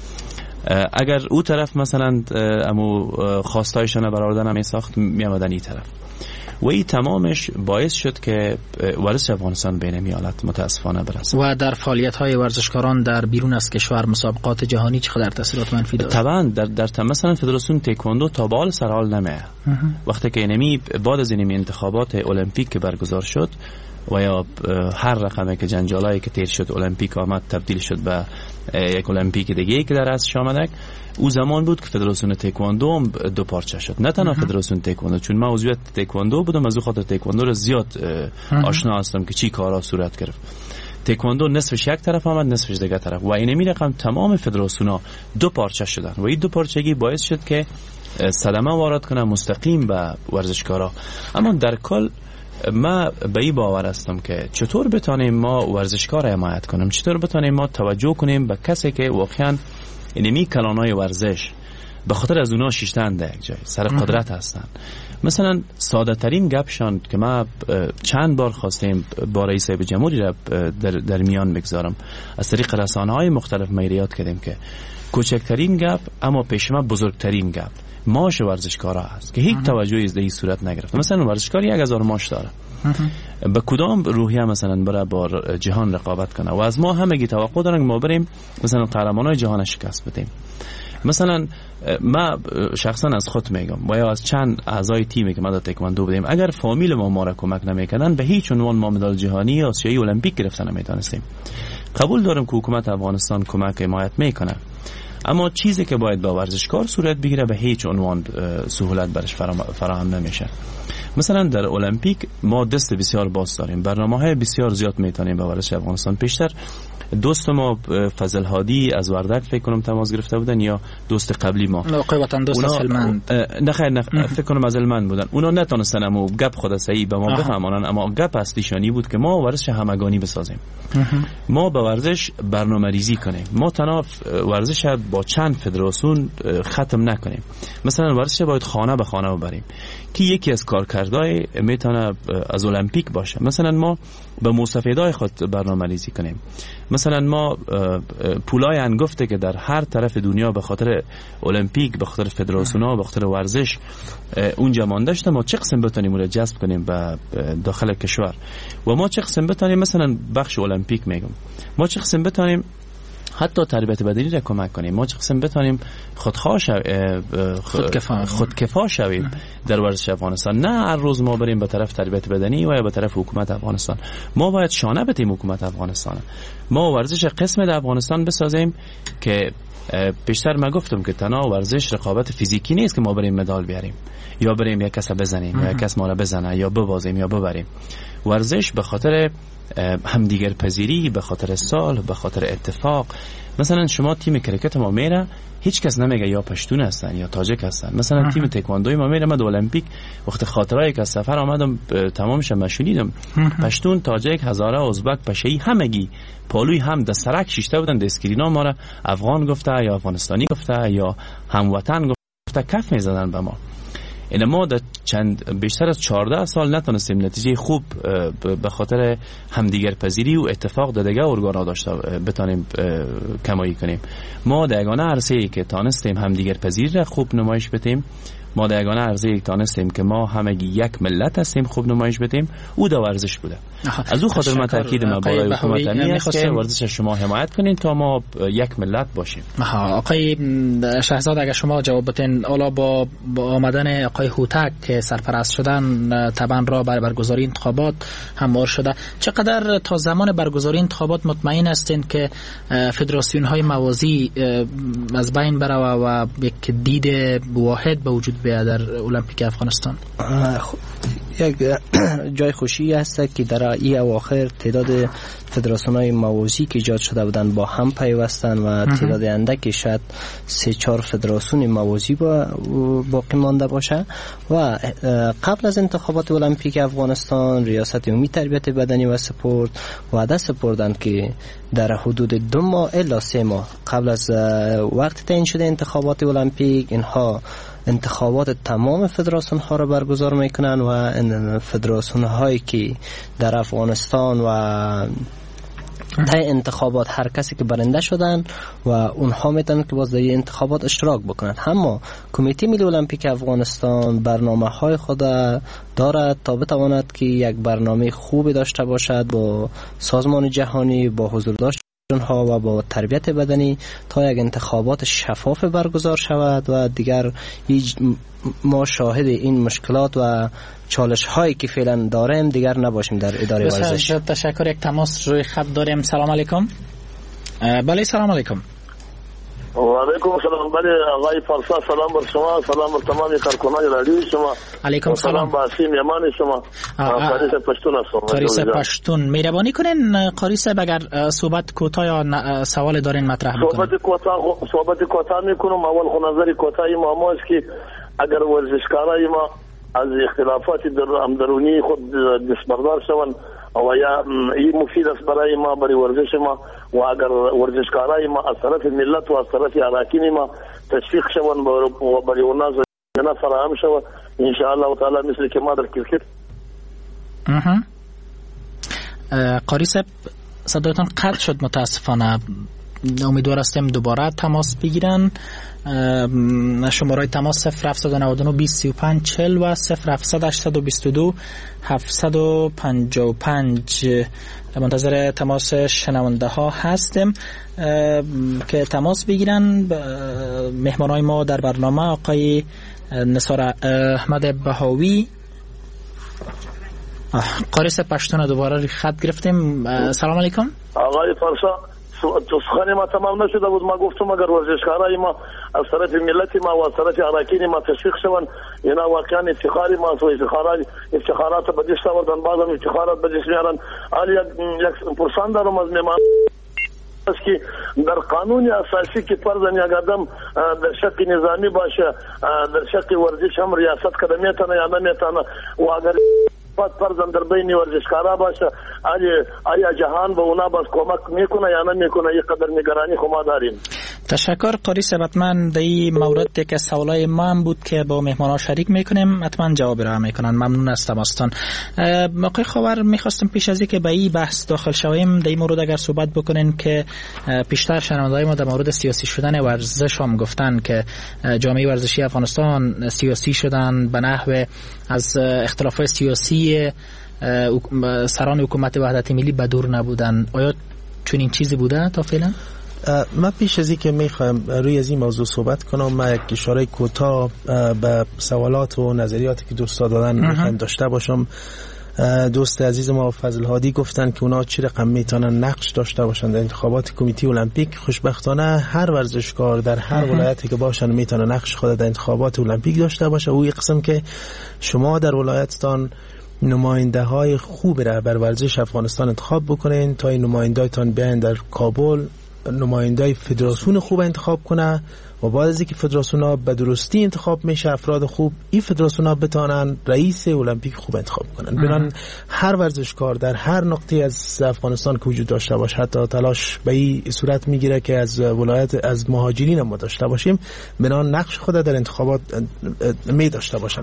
اگر او طرف مثلا امو خواستایشان برآوردن هم ساخت میامدن این طرف و این تمامش باعث شد که ورزش افغانستان به این حالت متاسفانه برسه. و در فعالیت های ورزشکاران در بیرون از کشور مسابقات جهانی چقدر تاثیرات منفی داشت؟ طبعا در در مثلا فدراسیون تکواندو تا بال سرحال نمیه. وقتی که اینمی بعد از اینمی انتخابات المپیک که برگزار شد و یا هر رقمی که جنجالایی که تیر شد المپیک آمد تبدیل شد به یک المپیک دیگه که در از شامدک، او زمان بود که فدراسیون تکواندو دو پارچه شد. نه تنها فدراسیون تکواندو، چون من عضویت تکواندو بودم، از او خاطر تکواندو رو زیاد آشنا هستم که چی کارا صورت گرفت. تکواندو نصفش یک طرف آمد، نصفش دیگه طرف و اینمی رقم تمام فدراسیونا دو پارچه شدن و این دو پارچگی باعث شد که صدمه وارد کنه مستقیم به ورزشکارا. اما در کل ما به این باور هستم که چطور بتانیم ما ورزشکار حمایت کنیم، چطور بتانیم ما توجه کنیم به کسی که واقعا اینمی کلانای ورزش به خاطر از اونا شیشتن در یک جای سر قدرت هستن. مثلا ساده ترین گپشان که ما چند بار خواستیم با رئیس جمهوری را در, در میان بگذارم، از طریق رسانه های مختلف میریات کردیم که کوچکترین گپ اما پیش ما بزرگترین گپ ماش ورزشکارا هست که هیچ توجهی از این صورت نگرفت. مثلا ورزشکار یک هزار ماش داره، به کدام روحیه مثلا برای با جهان رقابت کنه و از ما همگی توقع دارن که ما بریم مثلا قهرمانای جهان شکست بدیم. مثلا ما شخصا از خود میگم و یا از چند اعضای تیمی که ما در تکواندو بودیم، اگر فامیل ما ما را کمک نمیکردن به هیچ عنوان ما مدال جهانی یا آسیایی المپیک گرفتن نمیتونستیم. قبول دارم که حکومت افغانستان کمک حمایت میکنه، اما چیزی که باید با ورزشکار صورت بگیره به هیچ عنوان سهولت برش فراهم نمیشه. مثلا در المپیک ما دست بسیار باز داریم، برنامه‌های بسیار زیاد میتونیم با ورزش افغانستان پیشتر. دوست ما فضل هادی از وردک فکر کنم تماس گرفته بودن یا دوست قبلی ما آقای وطن دوست از هلمند، نه خیر نه فکر کنم از هلمند بودن، اونا نتونستن امو گپ خود صحیح به ما بفهمونن، اما گپ اصلیشانی بود که ما ورزش همگانی بسازیم. ما با ورزش برنامه ریزی کنیم، ما تنها ورزش با چند فدراسیون ختم نکنیم. مثلا ورزش باید خانه به خانه ببریم که یکی از کارکردهای میتونه از المپیک باشه. مثلا ما به موسفیدای خود برنامه ریزی کنیم. مثلا ما پولای انگفته که در هر طرف دنیا به خاطر المپیک، به خاطر فدراسیون‌ها، به خاطر ورزش اونجا مانده شده، ما چه قسم بتونیم اون رو جذب کنیم به داخل کشور و ما چه قسم بتونیم مثلا بخش المپیک میگم، ما چه قسم بتونیم حتی تربیت بدنی را کمک کنیم، ما چه قسم بتونیم خودخواه خودکفا خودکفا شویم در ورزش افغانستان. نه هر روز ما بریم به طرف تربیت بدنی و یا به طرف حکومت افغانستان. ما باید شانه بدیم حکومت افغانستان، ما ورزش قسم در افغانستان بسازیم که پیشتر ما گفتم که تنها ورزش رقابت فیزیکی نیست که ما بریم مدال بیاریم یا بریم یک کس بزنیم یا یک کس ما را بزنه یا ببازیم یا ببریم. ورزش به خاطر همدیگر پذیری، به خاطر سال، به خاطر اتفاق. مثلا شما تیم کرکت ما میره هیچ کس نمیگه یا پشتون هستن یا تاجک هستن. مثلا تیم تکواندوی ما میره، من دو المپیک وقت خاطرایی که سفر آمدم تمامش مشونیدم، پشتون، تاجک، هزاره، ازبک، پشه‌ای همگی پالوی هم د سرک شیشته بودن، د اسکرینا ما را افغان گفته یا افغانستانی گفته یا هموطن گفته کف میزدن به ما. این ما در چند بیشتر از چهارده سال نتونستیم نتیجه خوب به خاطر همدیگر پذیری و اتفاق در دیگه ارگانا داشته بتانیم کمایی کنیم. ما در یگانه عرصه‌ای که تانستیم همدیگر پذیری را خوب نمایش بدیم، ما در یگانه عرضه‌ای تانستیم که ما همگی یک ملت هستیم خوب نمایش بدیم، او در ورزش بوده. از او خاطر من تاکید ما برای حکومت است که ورزش شما حمایت کنین تا ما یک ملت باشیم. آقای شهزاد اگر شما جواب بدین، حالا با آمدن آقای هوتک که سرپرست شدن طبعا را برای برگزاری انتخابات هموار شده، چقدر تا زمان برگزاری انتخابات مطمئن هستین که فدراسیون های موازی از بین بره و یک دید واحد به وجود بیاد در المپیک افغانستان؟ یک جای خوشی هست که در این اواخر تعداد فدراسیون‌های موازی که ایجاد شده بودن با هم پیوستن و تعداد اندکی شاید سه چهار فدراسیون موازی با باقی مانده باشه. و قبل از انتخابات المپیک افغانستان ریاست عمومی تربیت بدنی و سپورت وعده سپردند که در حدود دو ماه الی سه ماه قبل از وقت تعیین شده انتخابات المپیک اینها انتخابات تمام فدراسیون ها را برگزار میکنن و فدراسیون هایی که در افغانستان و در انتخابات هر کسی که برنده شدن و اونها میتونن که باز در انتخابات اشتراک بکنند. اما کمیته ملی المپیک افغانستان برنامه های خود دارد تا بتواند که یک برنامه خوبی داشته باشد با سازمان جهانی، با حضور داشت ها و با تربیت بدنی تا یک انتخابات شفاف برگزار شود و دیگر ما شاهد این مشکلات و چالش هایی که فعلا داریم دیگر نباشیم در اداره ورزش. تشکر. یک تماس روی خط داریم. سلام علیکم. بله سلام علیکم. و علیکم السلام. بله آقای پارسا سلام بر شما، سلام بر تمام کارکنان رادیو شما. علیکم سلام. با سیم یمان شما. قاری پشتون هستم. قاری پشتون مهربانی کنین قاری صاحب اگر صحبت کوتاه یا سوال دارین مطرح بکنین. صحبت کوتاه صحبت کوتاه میکنم. اول خو نظر کوتاه ما است که اگر ورزشکارای ما از اختلافات در درونی خود دستبردار شوند و یا این مفید است برای ما، برای ورزش ما، و اگر ورزشکارای ما از طرف ملت و از طرف اراکین ما تشویق شوند و برای اونا زمینه فراهم شود ان شاء الله تعالی، مثل که ما در کرکت. قاری صاحب صدایتان قطع شد متاسفانه، امیدوار هستیم دوباره تماس بگیرن. شماره تماس صفر هفت نه نه بیست سی و پنج چهل و صفر هفت هشت دو دو هفت پنج پنج. منتظر تماس شنونده ها هستیم که تماس بگیرن. مهمانای ما در برنامه آقای نثار احمد بهاوی. قاری صاحب پشتون دوباره خط گرفتیم. سلام علیکم آقای فرسا، تو سخنی ما تمام نشده بود. ما گفتم اگر ورزشکارای ما از طرف ملت ما و از طرف اراکین ما تشویق شوند، اینا واقعا افتخاری ما و افتخارات افتخارات به دست آوردن، بعضم افتخارات به دست میارن. حالا یک پرسان دارم از مهمان است که در قانون اساسی که فرضاً یک آدم در شق نظامی باشه، در شق ورزش هم ریاست کنه میتونه یا نمیتونه، و اگر فرضاً در بین ورزشکارا باشه آیا جهان به اونا باز کمک میکنه یا نمیکنه؟ یک قدر نگرانی خو ما داریم. تشکر قاری صاحب. حتما در این مورد که سوالای ما هم بود که با مهمانا شریک میکنیم، حتما جواب را میکنن. ممنون از تماستان. آقای خاور، میخواستم پیش از اینکه به این بحث داخل شویم در این مورد اگر صحبت بکنین که پیشتر شنونده‌های ما در مورد سیاسی شدن ورزش هم گفتن که جامعه ورزشی افغانستان سیاسی شدن به نحو از اختلافات سیاسی سران حکومت وحدت ملی بدور نبودن. آیا چنین چیزی بوده تا فعلا؟ من پیش از این که میخوایم روی از این موضوع صحبت کنم، من یک اشاره کوتاه به سوالات و نظریاتی که دوستا دادن میخوایم داشته باشم. دوست عزیز ما فضل هادی گفتن که اونا چه رقم میتونن نقش داشته باشن در انتخابات کمیته المپیک. خوشبختانه هر ورزشکار در هر ولایتی که باشن میتونه نقش خود در انتخابات المپیک داشته باشه. او قسم که شما در ولایتتان نماینده های خوب را بر ورزش افغانستان انتخاب بکنین، تا این نماینده‌تان بیان در کابل نماینده فدراسیون خوب انتخاب کنه، و بعد از اینکه فدراسیون ها به درستی انتخاب میشه افراد خوب، این فدراسیون ها بتانن رئیس المپیک خوب انتخاب کنن. بنان هر ورزشکار در هر نقطه از افغانستان که وجود داشته باشه، حتی تلاش به این صورت میگیره که از ولایت از مهاجرین ما داشته باشیم، بنان نقش خود در انتخابات می داشته باشن.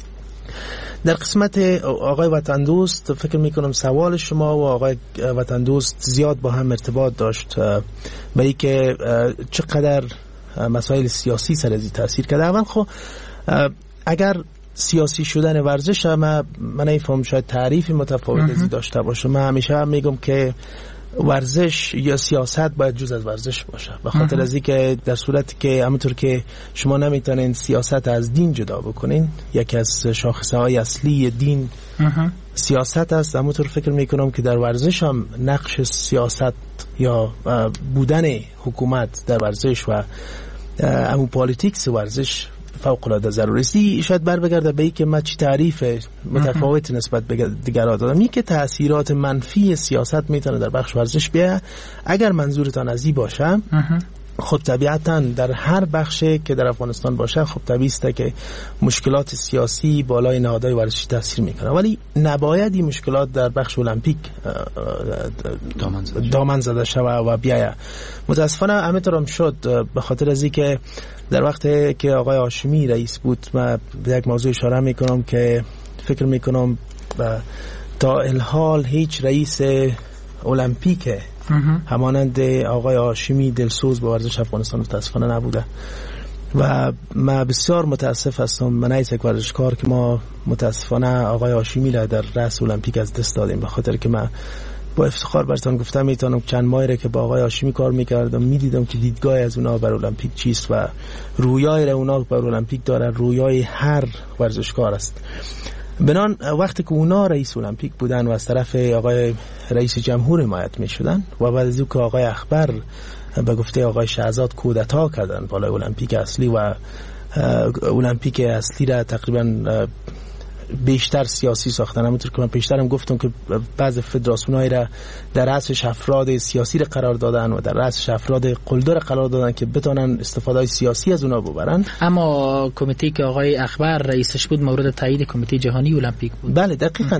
در قسمت آقای وطن دوست فکر میکنم سوال شما و آقای وطن دوست زیاد با هم ارتباط داشت، به این که چقدر مسائل سیاسی سر ازی تاثیر کرده. اول خب اگر سیاسی شدن ورزش، من من نمیفهم شاید تعریف متفاوت ازی داشته باشه. من همیشه میگم که ورزش یا سیاست باید جز از ورزش باشه، به خاطر از اینکه در صورتی که همونطور که شما نمیتونین سیاست از دین جدا بکنین، یکی از شاخصه های اصلی دین سیاست است، همونطور فکر میکنم که در ورزش هم نقش سیاست یا بودن حکومت در ورزش و امو پالیتیکس ورزش فوق العاده ضروری است. شاید بر بگرده به این که من چی تعریف متفاوت نسبت به دیگران دادم. این که تأثیرات منفی سیاست میتونه در بخش ورزش بیاد، اگر منظورتان از این باشه، خب طبیعتا در هر بخشی که در افغانستان باشه، خب طبیعی است که مشکلات سیاسی بالای نهادهای ورزشی تاثیر میکنه، ولی نباید این مشکلات در بخش المپیک دامن زده شود و بیاید. متاسفانه همینطور هم شد، به خاطر از اینکه در وقتی که آقای هاشمی رئیس بود، من به یک موضوع اشاره میکنم که فکر میکنم تا الحال هیچ رئیس المپیک همانند آقای هاشمی دلسوز به ورزش افغانستان متاسفانه نبوده و من بسیار متاسف هستم. من از یک ورزشکار که ما متاسفانه آقای هاشمی را در رأس المپیک از دست دادیم، به خاطر که من با افتخار براتون گفتم میتونم چند ماهی که با آقای هاشمی کار میکردم، میدیدم که دیدگاه از اونا بر المپیک چیست و رویای اونا بر المپیک داره رویای هر ورزشکار است. بنان وقتی که اونا رئیس المپیک بودن و از طرف آقای رئیس جمهور حمایت می شدن و بعد از اینکه آقای اخبر به گفته آقای شهزاد کودتا کردن بالای المپیک اصلی و المپیک اصلی را تقریبا بیشتر سیاسی ساختن. همونطور که من پیشترم گفتم که بعض فدراسیون‌های را در رأسش افراد سیاسی را قرار دادن و در رأسش افراد قلدر قرار دادن که بتونن استفاده سیاسی از اونا ببرن. اما کمیته که آقای اخبر رئیسش بود مورد تایید کمیته جهانی المپیک بود. بله دقیقاً.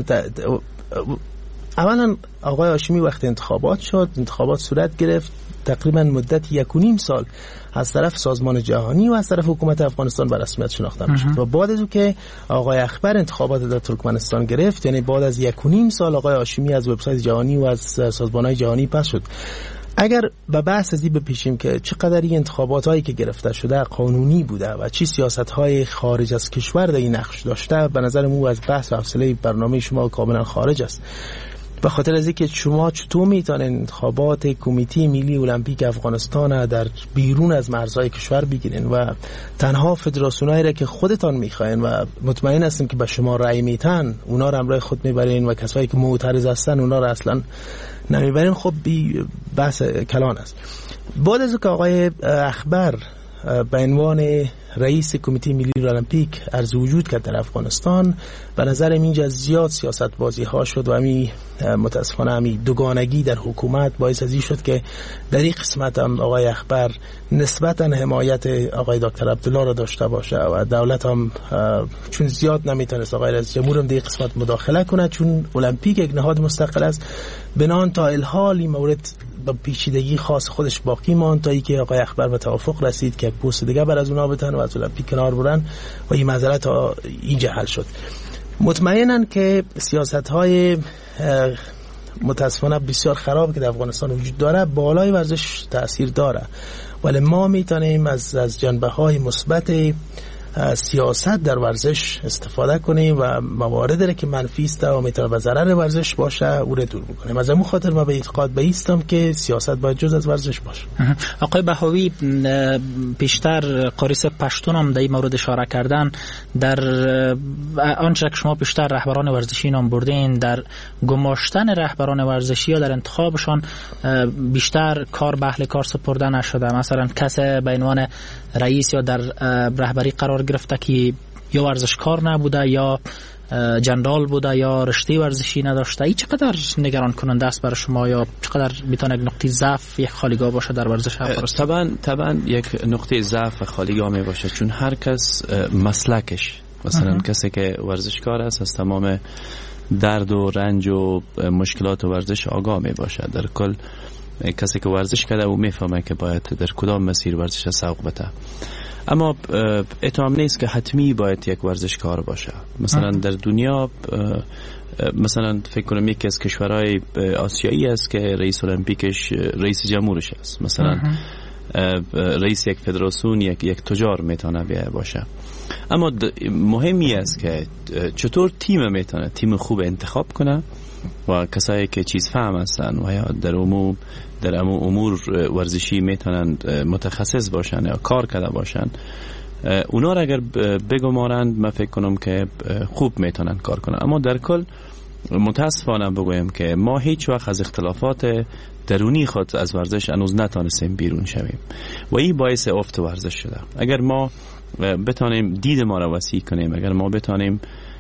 اولا آقای هاشمی وقت انتخابات شد، انتخابات صورت گرفت، تقریبا مدت یک و نیم سال از طرف سازمان جهانی و از طرف حکومت افغانستان به رسمیت شناخته میشد و بعد از اون که آقای اخبر انتخابات در ترکمنستان گرفت، یعنی بعد از یک و نیم سال آقای هاشمی از وبسایت جهانی و از سازمان‌های جهانی پس شد. اگر به بحث ازی بپیشیم که چقدر این انتخابات هایی که گرفته شده قانونی بوده و چی سیاست های خارج از کشور در این نقش داشته، به نظر مو از بحث و حوصله برنامه شما کاملا خارج است. به خاطر از اینکه شما چطور میتونین انتخابات کمیته ملی المپیک افغانستان در بیرون از مرزهای کشور بگیرین و تنها فدراسیونایی را که خودتان میخواین و مطمئن هستیم که به شما رأی میتن اونا را همراه خود میبرین و کسایی که معترض هستن اونا را اصلا نمیبرین، خب بی بحث کلان است. بعد از اینکه آقای اخبر به عنوان رئیس کمیته ملی المپیک عرض وجود کرد در افغانستان، به نظر اینجا زیاد سیاست بازی ها شد و همی متاسفانه همی دوگانگی در حکومت باعث ازی شد که در این قسمت هم آقای اخبر نسبتا حمایت آقای دکتر عبدالله را داشته باشه و دولت هم چون زیاد نمیتونست آقای رئیس جمهور هم در این قسمت مداخله کنه، چون المپیک یک نهاد مستقل است، بنان تا الحال این مورد با پیچیدگی خاص خودش باقی ماند تا اینکه آقای اخبر به توافق رسید که پست دیگه بر از اونها بتن و از المپیک کنار برن و این مسئله تا اینجا حل شد. مطمئنن که سیاست‌های متاسفانه بسیار خراب که در افغانستان وجود داره بالای ورزش تأثیر داره، ولی ما میتونیم از از جنبه‌های مثبت سیاست در ورزش استفاده کنیم و مواردی که منفی است و میتونه به ضرر ورزش باشه او را دور بکنیم. از همون خاطر ما به اعتقاد بیستم که سیاست باید جز از ورزش باشه. آقای بهاوی پیشتر قاریس پشتون هم در این مورد اشاره کردن، در آنچه که شما پیشتر رهبران ورزشی نام بردین، در گماشتن رهبران ورزشی یا در انتخابشان بیشتر کار به اهل کار سپرده نشده. مثلا کس به عنوان رئیس یا در رهبری قرار گرفته که یا ورزشکار نبوده یا جنرال بوده یا رشته ورزشی نداشته، این چقدر نگران کننده است برای شما یا چقدر میتونه یک نقطه ضعف یک خالیگاه باشه در ورزش افغانستان؟ طبعا طبعا یک نقطه ضعف و خالیگاه می باشه، چون هر کس مسلکش، مثلا کسی که ورزشکار است از تمام درد و رنج و مشکلات و ورزش آگاه می باشه. در کل کسی که ورزش کرده او میفهمه که باید در کدام مسیر ورزش سوق بده. اما اتهام نیست که حتمی باید یک ورزشکار باشه. مثلا در دنیا مثلا فکر کنم یکی از کشورهای آسیایی است که رئیس المپیکش رئیس جمهورش است. مثلا رئیس یک فدراسیون یک یک تجار میتونه بیای باشه. اما مهمی است که چطور تیم میتونه تیم خوب انتخاب کنه و کسایی که چیز فهم هستن و یا در امور در امور ورزشی میتونن متخصص باشن یا کار کرده باشن، اونا را اگر بگمارند من فکر کنم که خوب میتونن کار کنن. اما در کل متاسفانه بگویم که ما هیچ وقت از اختلافات درونی خود از ورزش هنوز نتونستیم بیرون شویم و این باعث افت ورزش شده. اگر ما بتانیم دید ما را وسیع کنیم، اگر ما بتانیم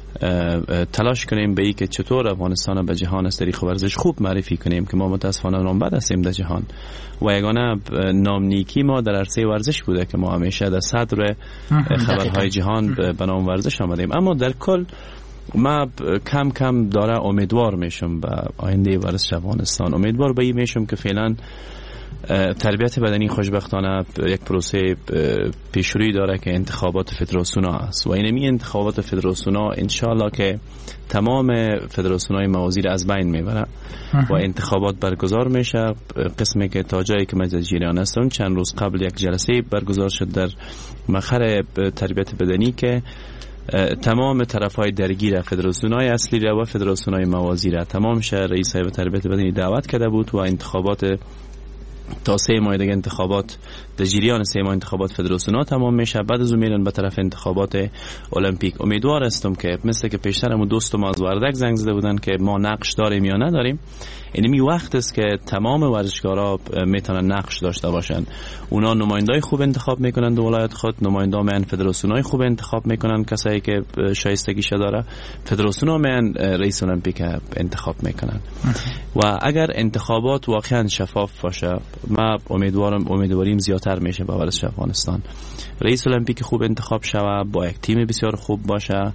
تلاش کنیم به این که چطور افغانستان به جهان از طریق ورزش خوب معرفی کنیم که ما متاسفانه نامبد هستیم در جهان و یگانه نام نیکی ما در عرصه ورزش بوده که ما همیشه در صدر خبرهای جهان به نام ورزش آمدیم. اما در کل ما کم کم داره امیدوار میشم به آینده ورزش افغانستان، امیدوار به این میشم که فعلا تربیت بدنی خوشبختانه یک پروسه پیشروی داره که انتخابات فدراسیون است و اینمی انتخابات فدراسیون انشالله که تمام فدراسیون های موازیر از بین میبره و انتخابات برگزار میشه. قسمی که تا جایی که من در جریان هستم چند روز قبل یک جلسه برگزار شد در مقر تربیت بدنی که تمام طرفای درگیر فدراسیون‌های اصلی را و فدراسیون‌های موازی را تمام شهر رئیس هیئت تربیت بدنی دعوت کرده بود و انتخابات تا سه ماه دیگه انتخابات در جریان سه ماه انتخابات فدراسیون ها تمام میشه. بعد از اون میرن به طرف انتخابات المپیک. امیدوار هستم که مثل که پیشترمون دوستم از وردک زنگ زده بودن که ما نقش داریم یا نداریم، اینمی وقت است که تمام ورزشکارا میتونن نقش داشته باشن. اونا نمایندای خوب انتخاب میکنن در ولایت خود، نمایندا من فدراسیونای خوب انتخاب میکنن، کسایی که شایستگیش داره. فدراسیون من رئیس المپیک انتخاب میکنن و اگر انتخابات واقعا شفاف باشه، ما امیدوارم امیدواریم زیادتر میشه به ورزش افغانستان. رئیس المپیک خوب انتخاب شوه، با یک تیم بسیار خوب باشه،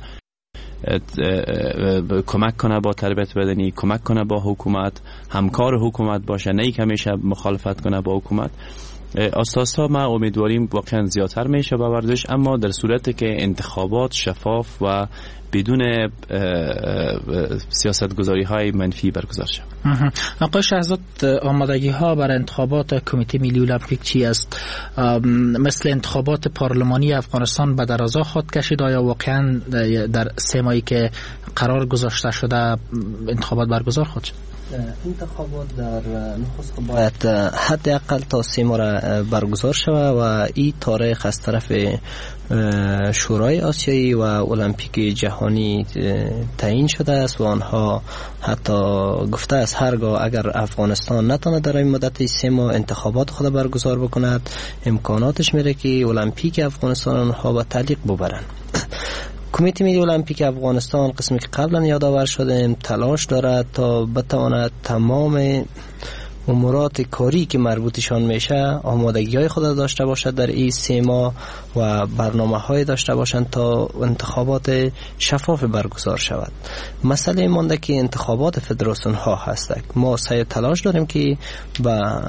کمک کنه با تربیت بدنی، کمک کنه با حکومت، همکار حکومت باشه، نه که همیشه مخالفت کنه با حکومت. آستاستا ما امیدواریم واقعا زیادتر میشه با ورزش، اما در صورتی که انتخابات شفاف و بدون سیاست گذاری های منفی برگزار شد. آقای شهزاد، آمادگی ها برای انتخابات کمیته ملی المپیک چی است؟ مثل انتخابات پارلمانی افغانستان به درازا خود کشید؟ آیا واقعا در سه ماهی که قرار گذاشته شده انتخابات برگزار خود شد؟ انتخابات در نخست باید حداقل تا سه ماه برگزار شود و این تاریخ از طرف شورای آسیایی و المپیک جهانی تعیین شده است و آنها حتی گفته است هرگاه اگر افغانستان نتونه در این مدت سه ماه انتخابات خود برگزار بکند، امکاناتش میره که المپیک افغانستان آنها به تعلیق ببرن. کمیته ملی المپیک افغانستان قسمی که قبلا یادآور شدیم تلاش دارد تا بتواند تمام امورات کاری که مربوطشان میشه آمادگی های خود داشته باشد در این سه ماه و برنامه های داشته باشند تا انتخابات شفاف برگزار شود. مسئله مانده که انتخابات فدراسیون ها هست. ما سعی تلاش داریم که با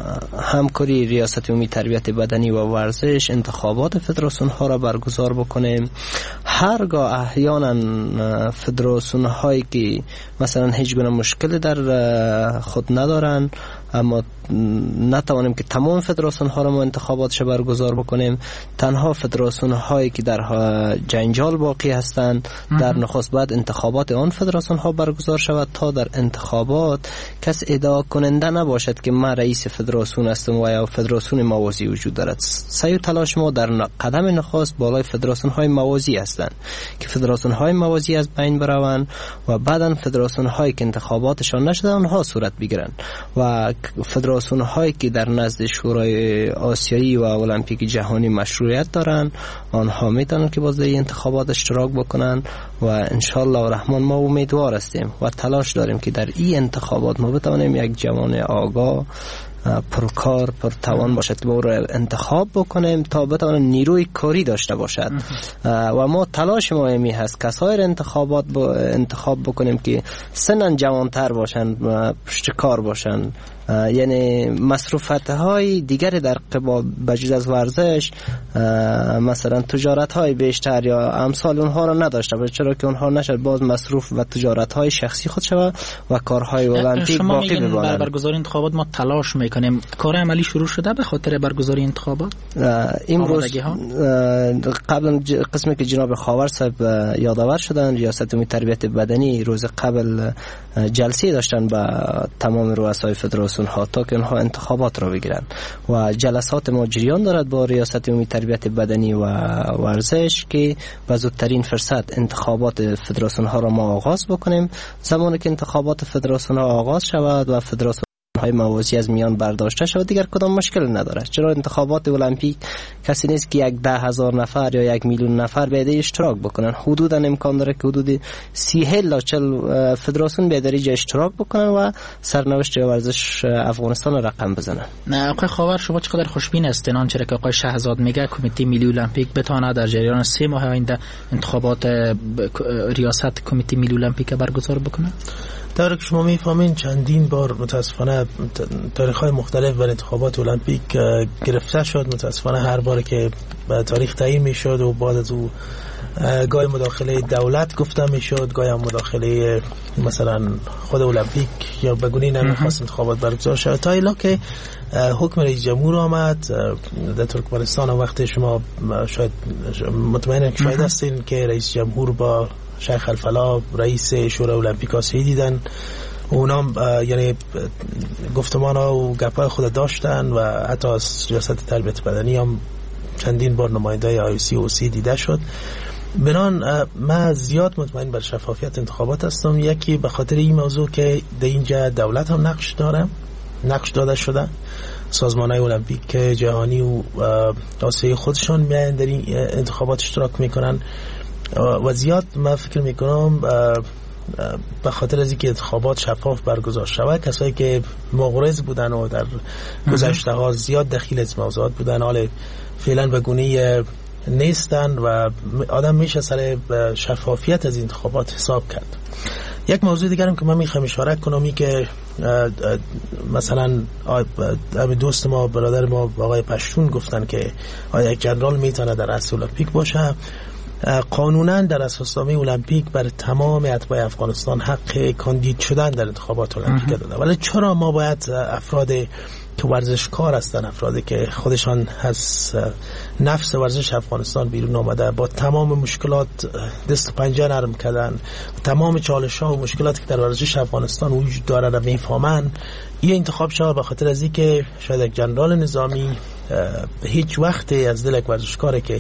همکاری ریاست عمومی تربیت بدنی و ورزش انتخابات فدراسیون ها را برگزار بکنیم. هرگاه احیانا فدراسیون هایی که مثلا هیچ گونه مشکل در خود ندارن اما نتوانیم که تمام فدراسیون ها را ما انتخاباتش برگزار بکنیم، تنها فدراسیون هایی که در جنجال باقی هستند در نخست بعد انتخابات آن فدراسیون ها برگزار شود تا در انتخابات کس ادعا کننده نباشد که من رئیس فدراسیون هستم و یا فدراسیون موازی وجود دارد. سعی تلاش ما در قدم نخست بالای فدراسیون های موازی هستند که فدراسیون های موازی از بین بروند و بعدا فدراسیون هایی که انتخاباتشان نشده آنها صورت بگیرند و فدراسیون هایی که در نزد شورای آسیایی و المپیک جهانی مشروعیت دارن آنها میتونن که باز در انتخابات اشتراک بکنن و انشالله الرحمن ما امیدوار هستیم و تلاش داریم که در این انتخابات ما بتوانیم یک جوان آگاه پرکار پرتوان باشد که با او را انتخاب بکنیم تا بتوانیم نیروی کاری داشته باشد و ما تلاش ما امی هست کسای را انتخابات با انتخاب بکنیم که سنن جوانتر باشن پشت کار باشن، یعنی مصروفات های دیگری در قبال بجز از ورزش مثلا تجارت های بیشتر یا امثال اونها را نداشته باشه، چرا که اونها نشد باز مصروف و تجارت های شخصی خود شود و کارهای المپیک باقی بماند. شما میگین برگزاری انتخابات ما تلاش میکنیم، کار عملی شروع شده به خاطر برگزاری انتخابات؟ امروز قبلا قسمی که جناب خاور صاحب یادآور شدن ریاست عمومی تربیت بدنی روز قبل جلسه داشتن با تمام رؤسای فدراسیون ها تا که اونها انتخابات را بگیرن و جلسات ما جریان دارد با ریاست عمومی تربیت بدنی و ورزش که به زودترین فرصت انتخابات فدراسیون ها را ما آغاز بکنیم. زمانی که انتخابات فدراسیون ها آغاز شود و فدراسیون های موازی از میان برداشته شود دیگر کدام مشکل نداره، چرا انتخابات المپیک کسی نیست که یک ده هزار نفر یا یک میلیون نفر به اشتراک بکنن، حدودا امکان داره که حدود سی هل چل فدراسیون به درجه اشتراک بکنن و سرنوشت ورزش افغانستان را رقم بزنن. نه آقای خاور شما چقدر خوشبین هستین آنچه که آقای شهزاد میگه کمیته ملی المپیک بتونه در جریان سه ماه آینده انتخابات ریاست کمیته ملی المپیک برگزار بکنه؟ طور که شما میفهمین چندین بار متاسفانه تاریخ‌های مختلف بر انتخابات المپیک گرفته شد، متاسفانه هر بار که تاریخ تعیین میشد و بعد از او گاهی مداخله دولت گفته میشد، گاهی هم مداخله مثلا خود المپیک یا بگونی نمیخواست انتخابات برگزار شد تا ایلا که حکم رئیس جمهور آمد در ترکمنستان. وقت شما شاید مطمئنن که شاید هستین که رئیس جمهور با شیخ الفلا رئیس شورای المپیک آسیایی دیدن اونا یعنی گفتمان ها و گپای خود داشتن و حتی از ریاست تربیت بدنی هم چندین بار نماینده آی سی و سی دیده شد. بنان من زیاد مطمئن بر شفافیت انتخابات هستم، یکی به خاطر این موضوع که در اینجا دولت هم نقش داره، نقش داده شده، سازمان‌های المپیک جهانی و آسیایی خودشان میان در این انتخابات اشتراک میکنن و زیاد من فکر میکنم به خاطر از اینکه انتخابات شفاف برگزار شود، کسایی که مغرض بودن و در گذشته ها زیاد دخیل از موضوعات بودن حالا فعلا به گونه نیستن و آدم میشه سر شفافیت از انتخابات حساب کرد. یک موضوع دیگرم که من میخوام اشاره کنم این که مثلا دوست ما برادر ما آقای پشتون گفتن که آیا یک جنرال میتونه در رأس المپیک باشه. قانونا در اساسنامه المپیک بر تمام اتباع افغانستان حق کاندید شدن در انتخابات المپیک داده، ولی چرا ما باید افراد که ورزشکار هستن، افرادی که خودشان از نفس ورزش افغانستان بیرون آمده با تمام مشکلات دست و پنجه نرم کردن، تمام چالش ها و مشکلاتی که در ورزش افغانستان وجود داره را میفهمن، این انتخاب شد به خاطر از اینکه شاید یک جنرال نظامی به هیچ وقت از دل یک ورزشکاری که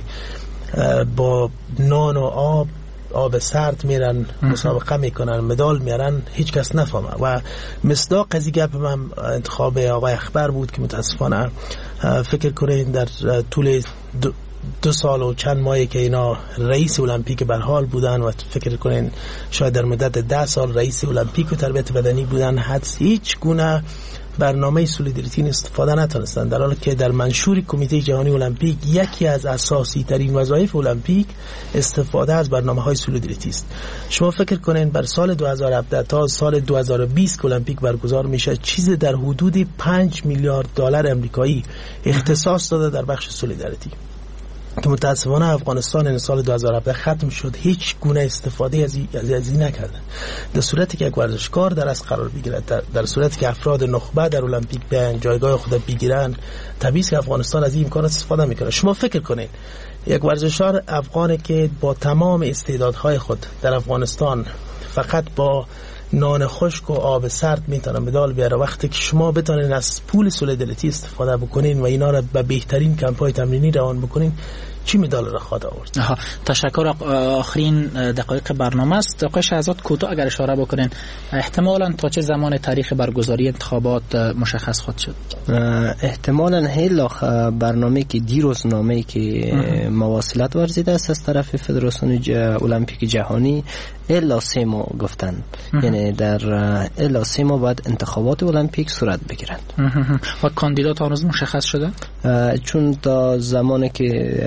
با نان و آب آب سرد میرن مسابقه میکنن مدال میارن هیچ کس نفهمه. و مصداق از این گپ من انتخاب آقای اخبر بود که متاسفانه فکر کنین در طول دو, دو سال و چند ماهی که اینا رئیس المپیک به حال بودن و فکر کنین شاید در مدت ده سال رئیس المپیک و تربیت بدنی بودن، حد هیچ گونه برنامه سولیدریتی استفاده نتونستن، در حالی که در منشور کمیته جهانی المپیک یکی از اساسی ترین وظایف المپیک استفاده از برنامه‌های سولیدریتی است. شما فکر کنین بر سال دو هزار و هفده تا سال دو هزار و بیست که المپیک برگزار میشه چیز در حدود پنج میلیارد دلار آمریکایی اختصاص داده در بخش سولیدریتی که متاسفانه افغانستان این سال دو هزار و هفده ختم شد، هیچ گونه استفاده از این نکرده. در صورتی که یک ورزشکار در از قرار بگیرد، در, در صورتی که افراد نخبه در المپیک بیان جایگاه خود بگیرن، طبیعی است که افغانستان از این امکان استفاده میکنه. شما فکر کنین یک ورزشکار افغانی که با تمام استعدادهای خود در افغانستان فقط با نان خشک و آب سرد میتونه مدال بیاره، وقتی که شما بتونین از پول سولیدریتی استفاده بکنین و اینا را به بهترین کمپ‌های تمرینی روان بکنین، چی مدال را خواهد آورد؟ تشکر. آخرین دقایق برنامه است. آقای شهزاد کوتاه اگر اشاره بکنین احتمالاً تا چه زمان تاریخ برگزاری انتخابات مشخص خواهد شد؟ احتمالاً هیلا برنامه که دیروز نامه‌ای که مواصلت ورزیده است از طرف فدراسیون المپیک جهانی الا سه ماه گفتن، یعنی در الا سه ماه بعد انتخابات المپیک صورت بگیرند. و کاندیدات هنوز مشخص شده؟ چون تا زمانی که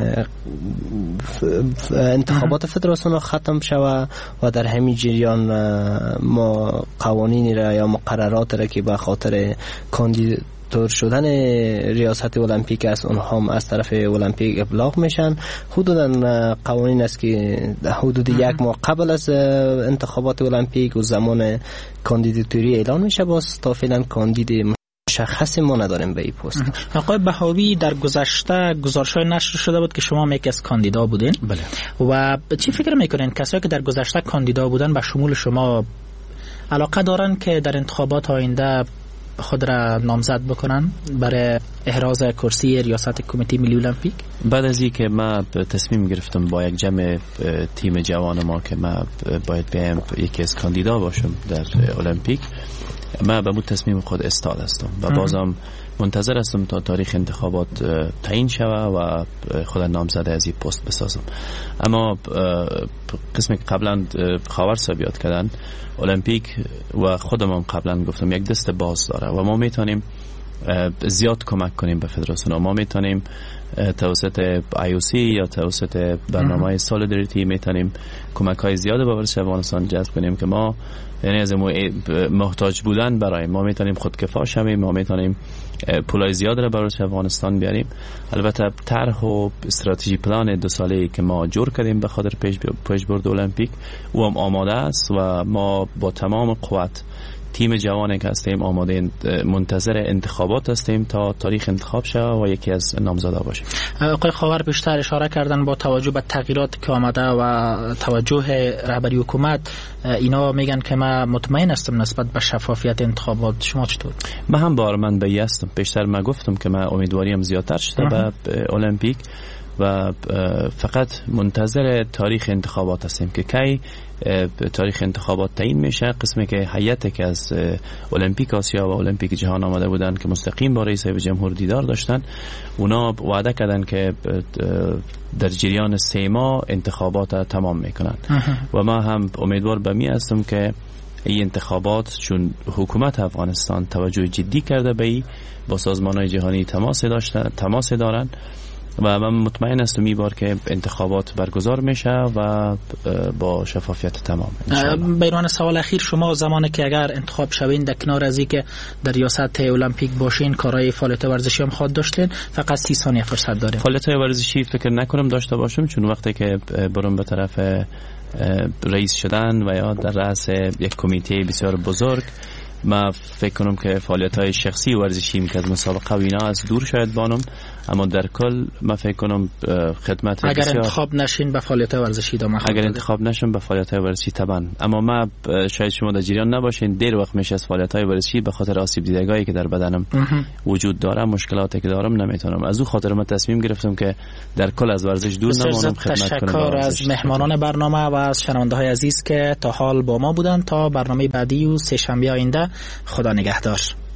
انتخابات فدراسیون ختم شود و در همین جریان ما قوانینی را یا مقررات را که به خاطر کاندید دور شدن ریاست المپیک است اونها هم از طرف المپیک ابلاغ میشن. حدودا قوانین است که حدود یک ماه قبل از انتخابات المپیک و زمان کاندیداتوری اعلان میشه، باز تا فعلا کاندید مشخصی ما نداریم به این پست. آقای بهاوی در گذشته گزارش‌های نشر شده بود که شما یکی از کاندیدا بودین. بله. و چی فکر میکنین کسایی که در گذشته کاندیدا بودن به شمول شما علاقه دارن که در انتخابات آینده خود را نامزد بکنن برای احراز کرسی ریاست کمیته ملی المپیک؟ بعد از اینکه ما تصمیم گرفتم با یک جمع تیم جوان ما که ما باید بیایم یکی از کاندیدا باشم در المپیک، ما به مو تصمیم خود استاد هستم و بازم منتظر هستم تا تاریخ انتخابات تعیین شود و خود نامزد از این پست بسازم. اما قسمی که قبلا خاور ثابت کردن المپیک و خودم هم قبلا گفتم یک دست باز داره و ما میتونیم زیاد کمک کنیم به فدراسیون. ما میتونیم توسط آی او سی یا توسط برنامه سولیدریتی میتونیم کمک های زیاد به ورزش افغانستان جذب کنیم که ما یعنی از محتاج بودن برای ما میتونیم خودکفا شویم، ما میتونیم پولای زیاد را برای افغانستان بیاریم. البته طرح و استراتژی پلان دو ساله‌ای که ما جور کردیم به خاطر پیش پیشبرد المپیک او هم آماده است و ما با تمام قوت تیم جوانی که هستیم آماده منتظر انتخابات هستیم تا تاریخ انتخاب شه و یکی از نامزدا باشه. آقای خاور بیشتر اشاره کردن با توجه به تغییرات که آمده و توجه رهبری حکومت، اینا میگن که ما مطمئن هستم نسبت به شفافیت انتخابات. شما چطور؟ من هم بار من به هستم. بیشتر ما گفتم که من امیدواریم زیادتر شده به المپیک و فقط منتظر تاریخ انتخابات هستیم که کی تاریخ انتخابات تعیین میشه. قسمی که هیئتی که از المپیک آسیا و المپیک جهان آمده بودن که مستقیم با رئیس جمهور دیدار داشتن، اونا وعده کردن که در جریان سه ماه انتخابات تمام میکنن و ما هم امیدوار به می هستم که این انتخابات، چون حکومت افغانستان توجه جدی کرده به این، با سازمان‌های جهانی تماس داشتن تماس دارن و من مطمئن هستم این بار که انتخابات برگزار میشه و با شفافیت تمام. بیرون سوال اخیر، شما زمانی که اگر انتخاب شوین در کنار از اینکه در ریاست المپیک باشین کارهای فعالیت ورزشی هم خود داشتین، فقط سی ثانیه فرصت داریم. فعالیت ورزشی فکر نکنم داشته باشم، چون وقتی که برم به طرف رئیس شدن و یا در رأس یک کمیته بسیار بزرگ، ما فکر کنم که فعالیت‌های شخصی ورزشیم که از مسابقه و اینا از دور شاید بانم، اما در کل ما فکر کنم خدمت اگر بسیار انتخاب نشین به فعالیت ورزشی ادامه خواهد اگر انتخاب نشم به فعالیت‌های ورزشی طبعا. اما ما شاید شما در جریان نباشین، دیر وقت میشه از فعالیت‌های ورزشی به خاطر آسیب دیدگاهی که در بدنم وجود داره، مشکلاتی که دارم نمیتونم. از او خاطر من تصمیم گرفتم که در کل از ورزش دور نمانم، خدمت کنم. تشکر از مهمانان برنامه و از شنونده‌های عزیز که تا حال با ما بودند. تا برنامه بعدی و سه شنبه آینده، خدا نگهدار.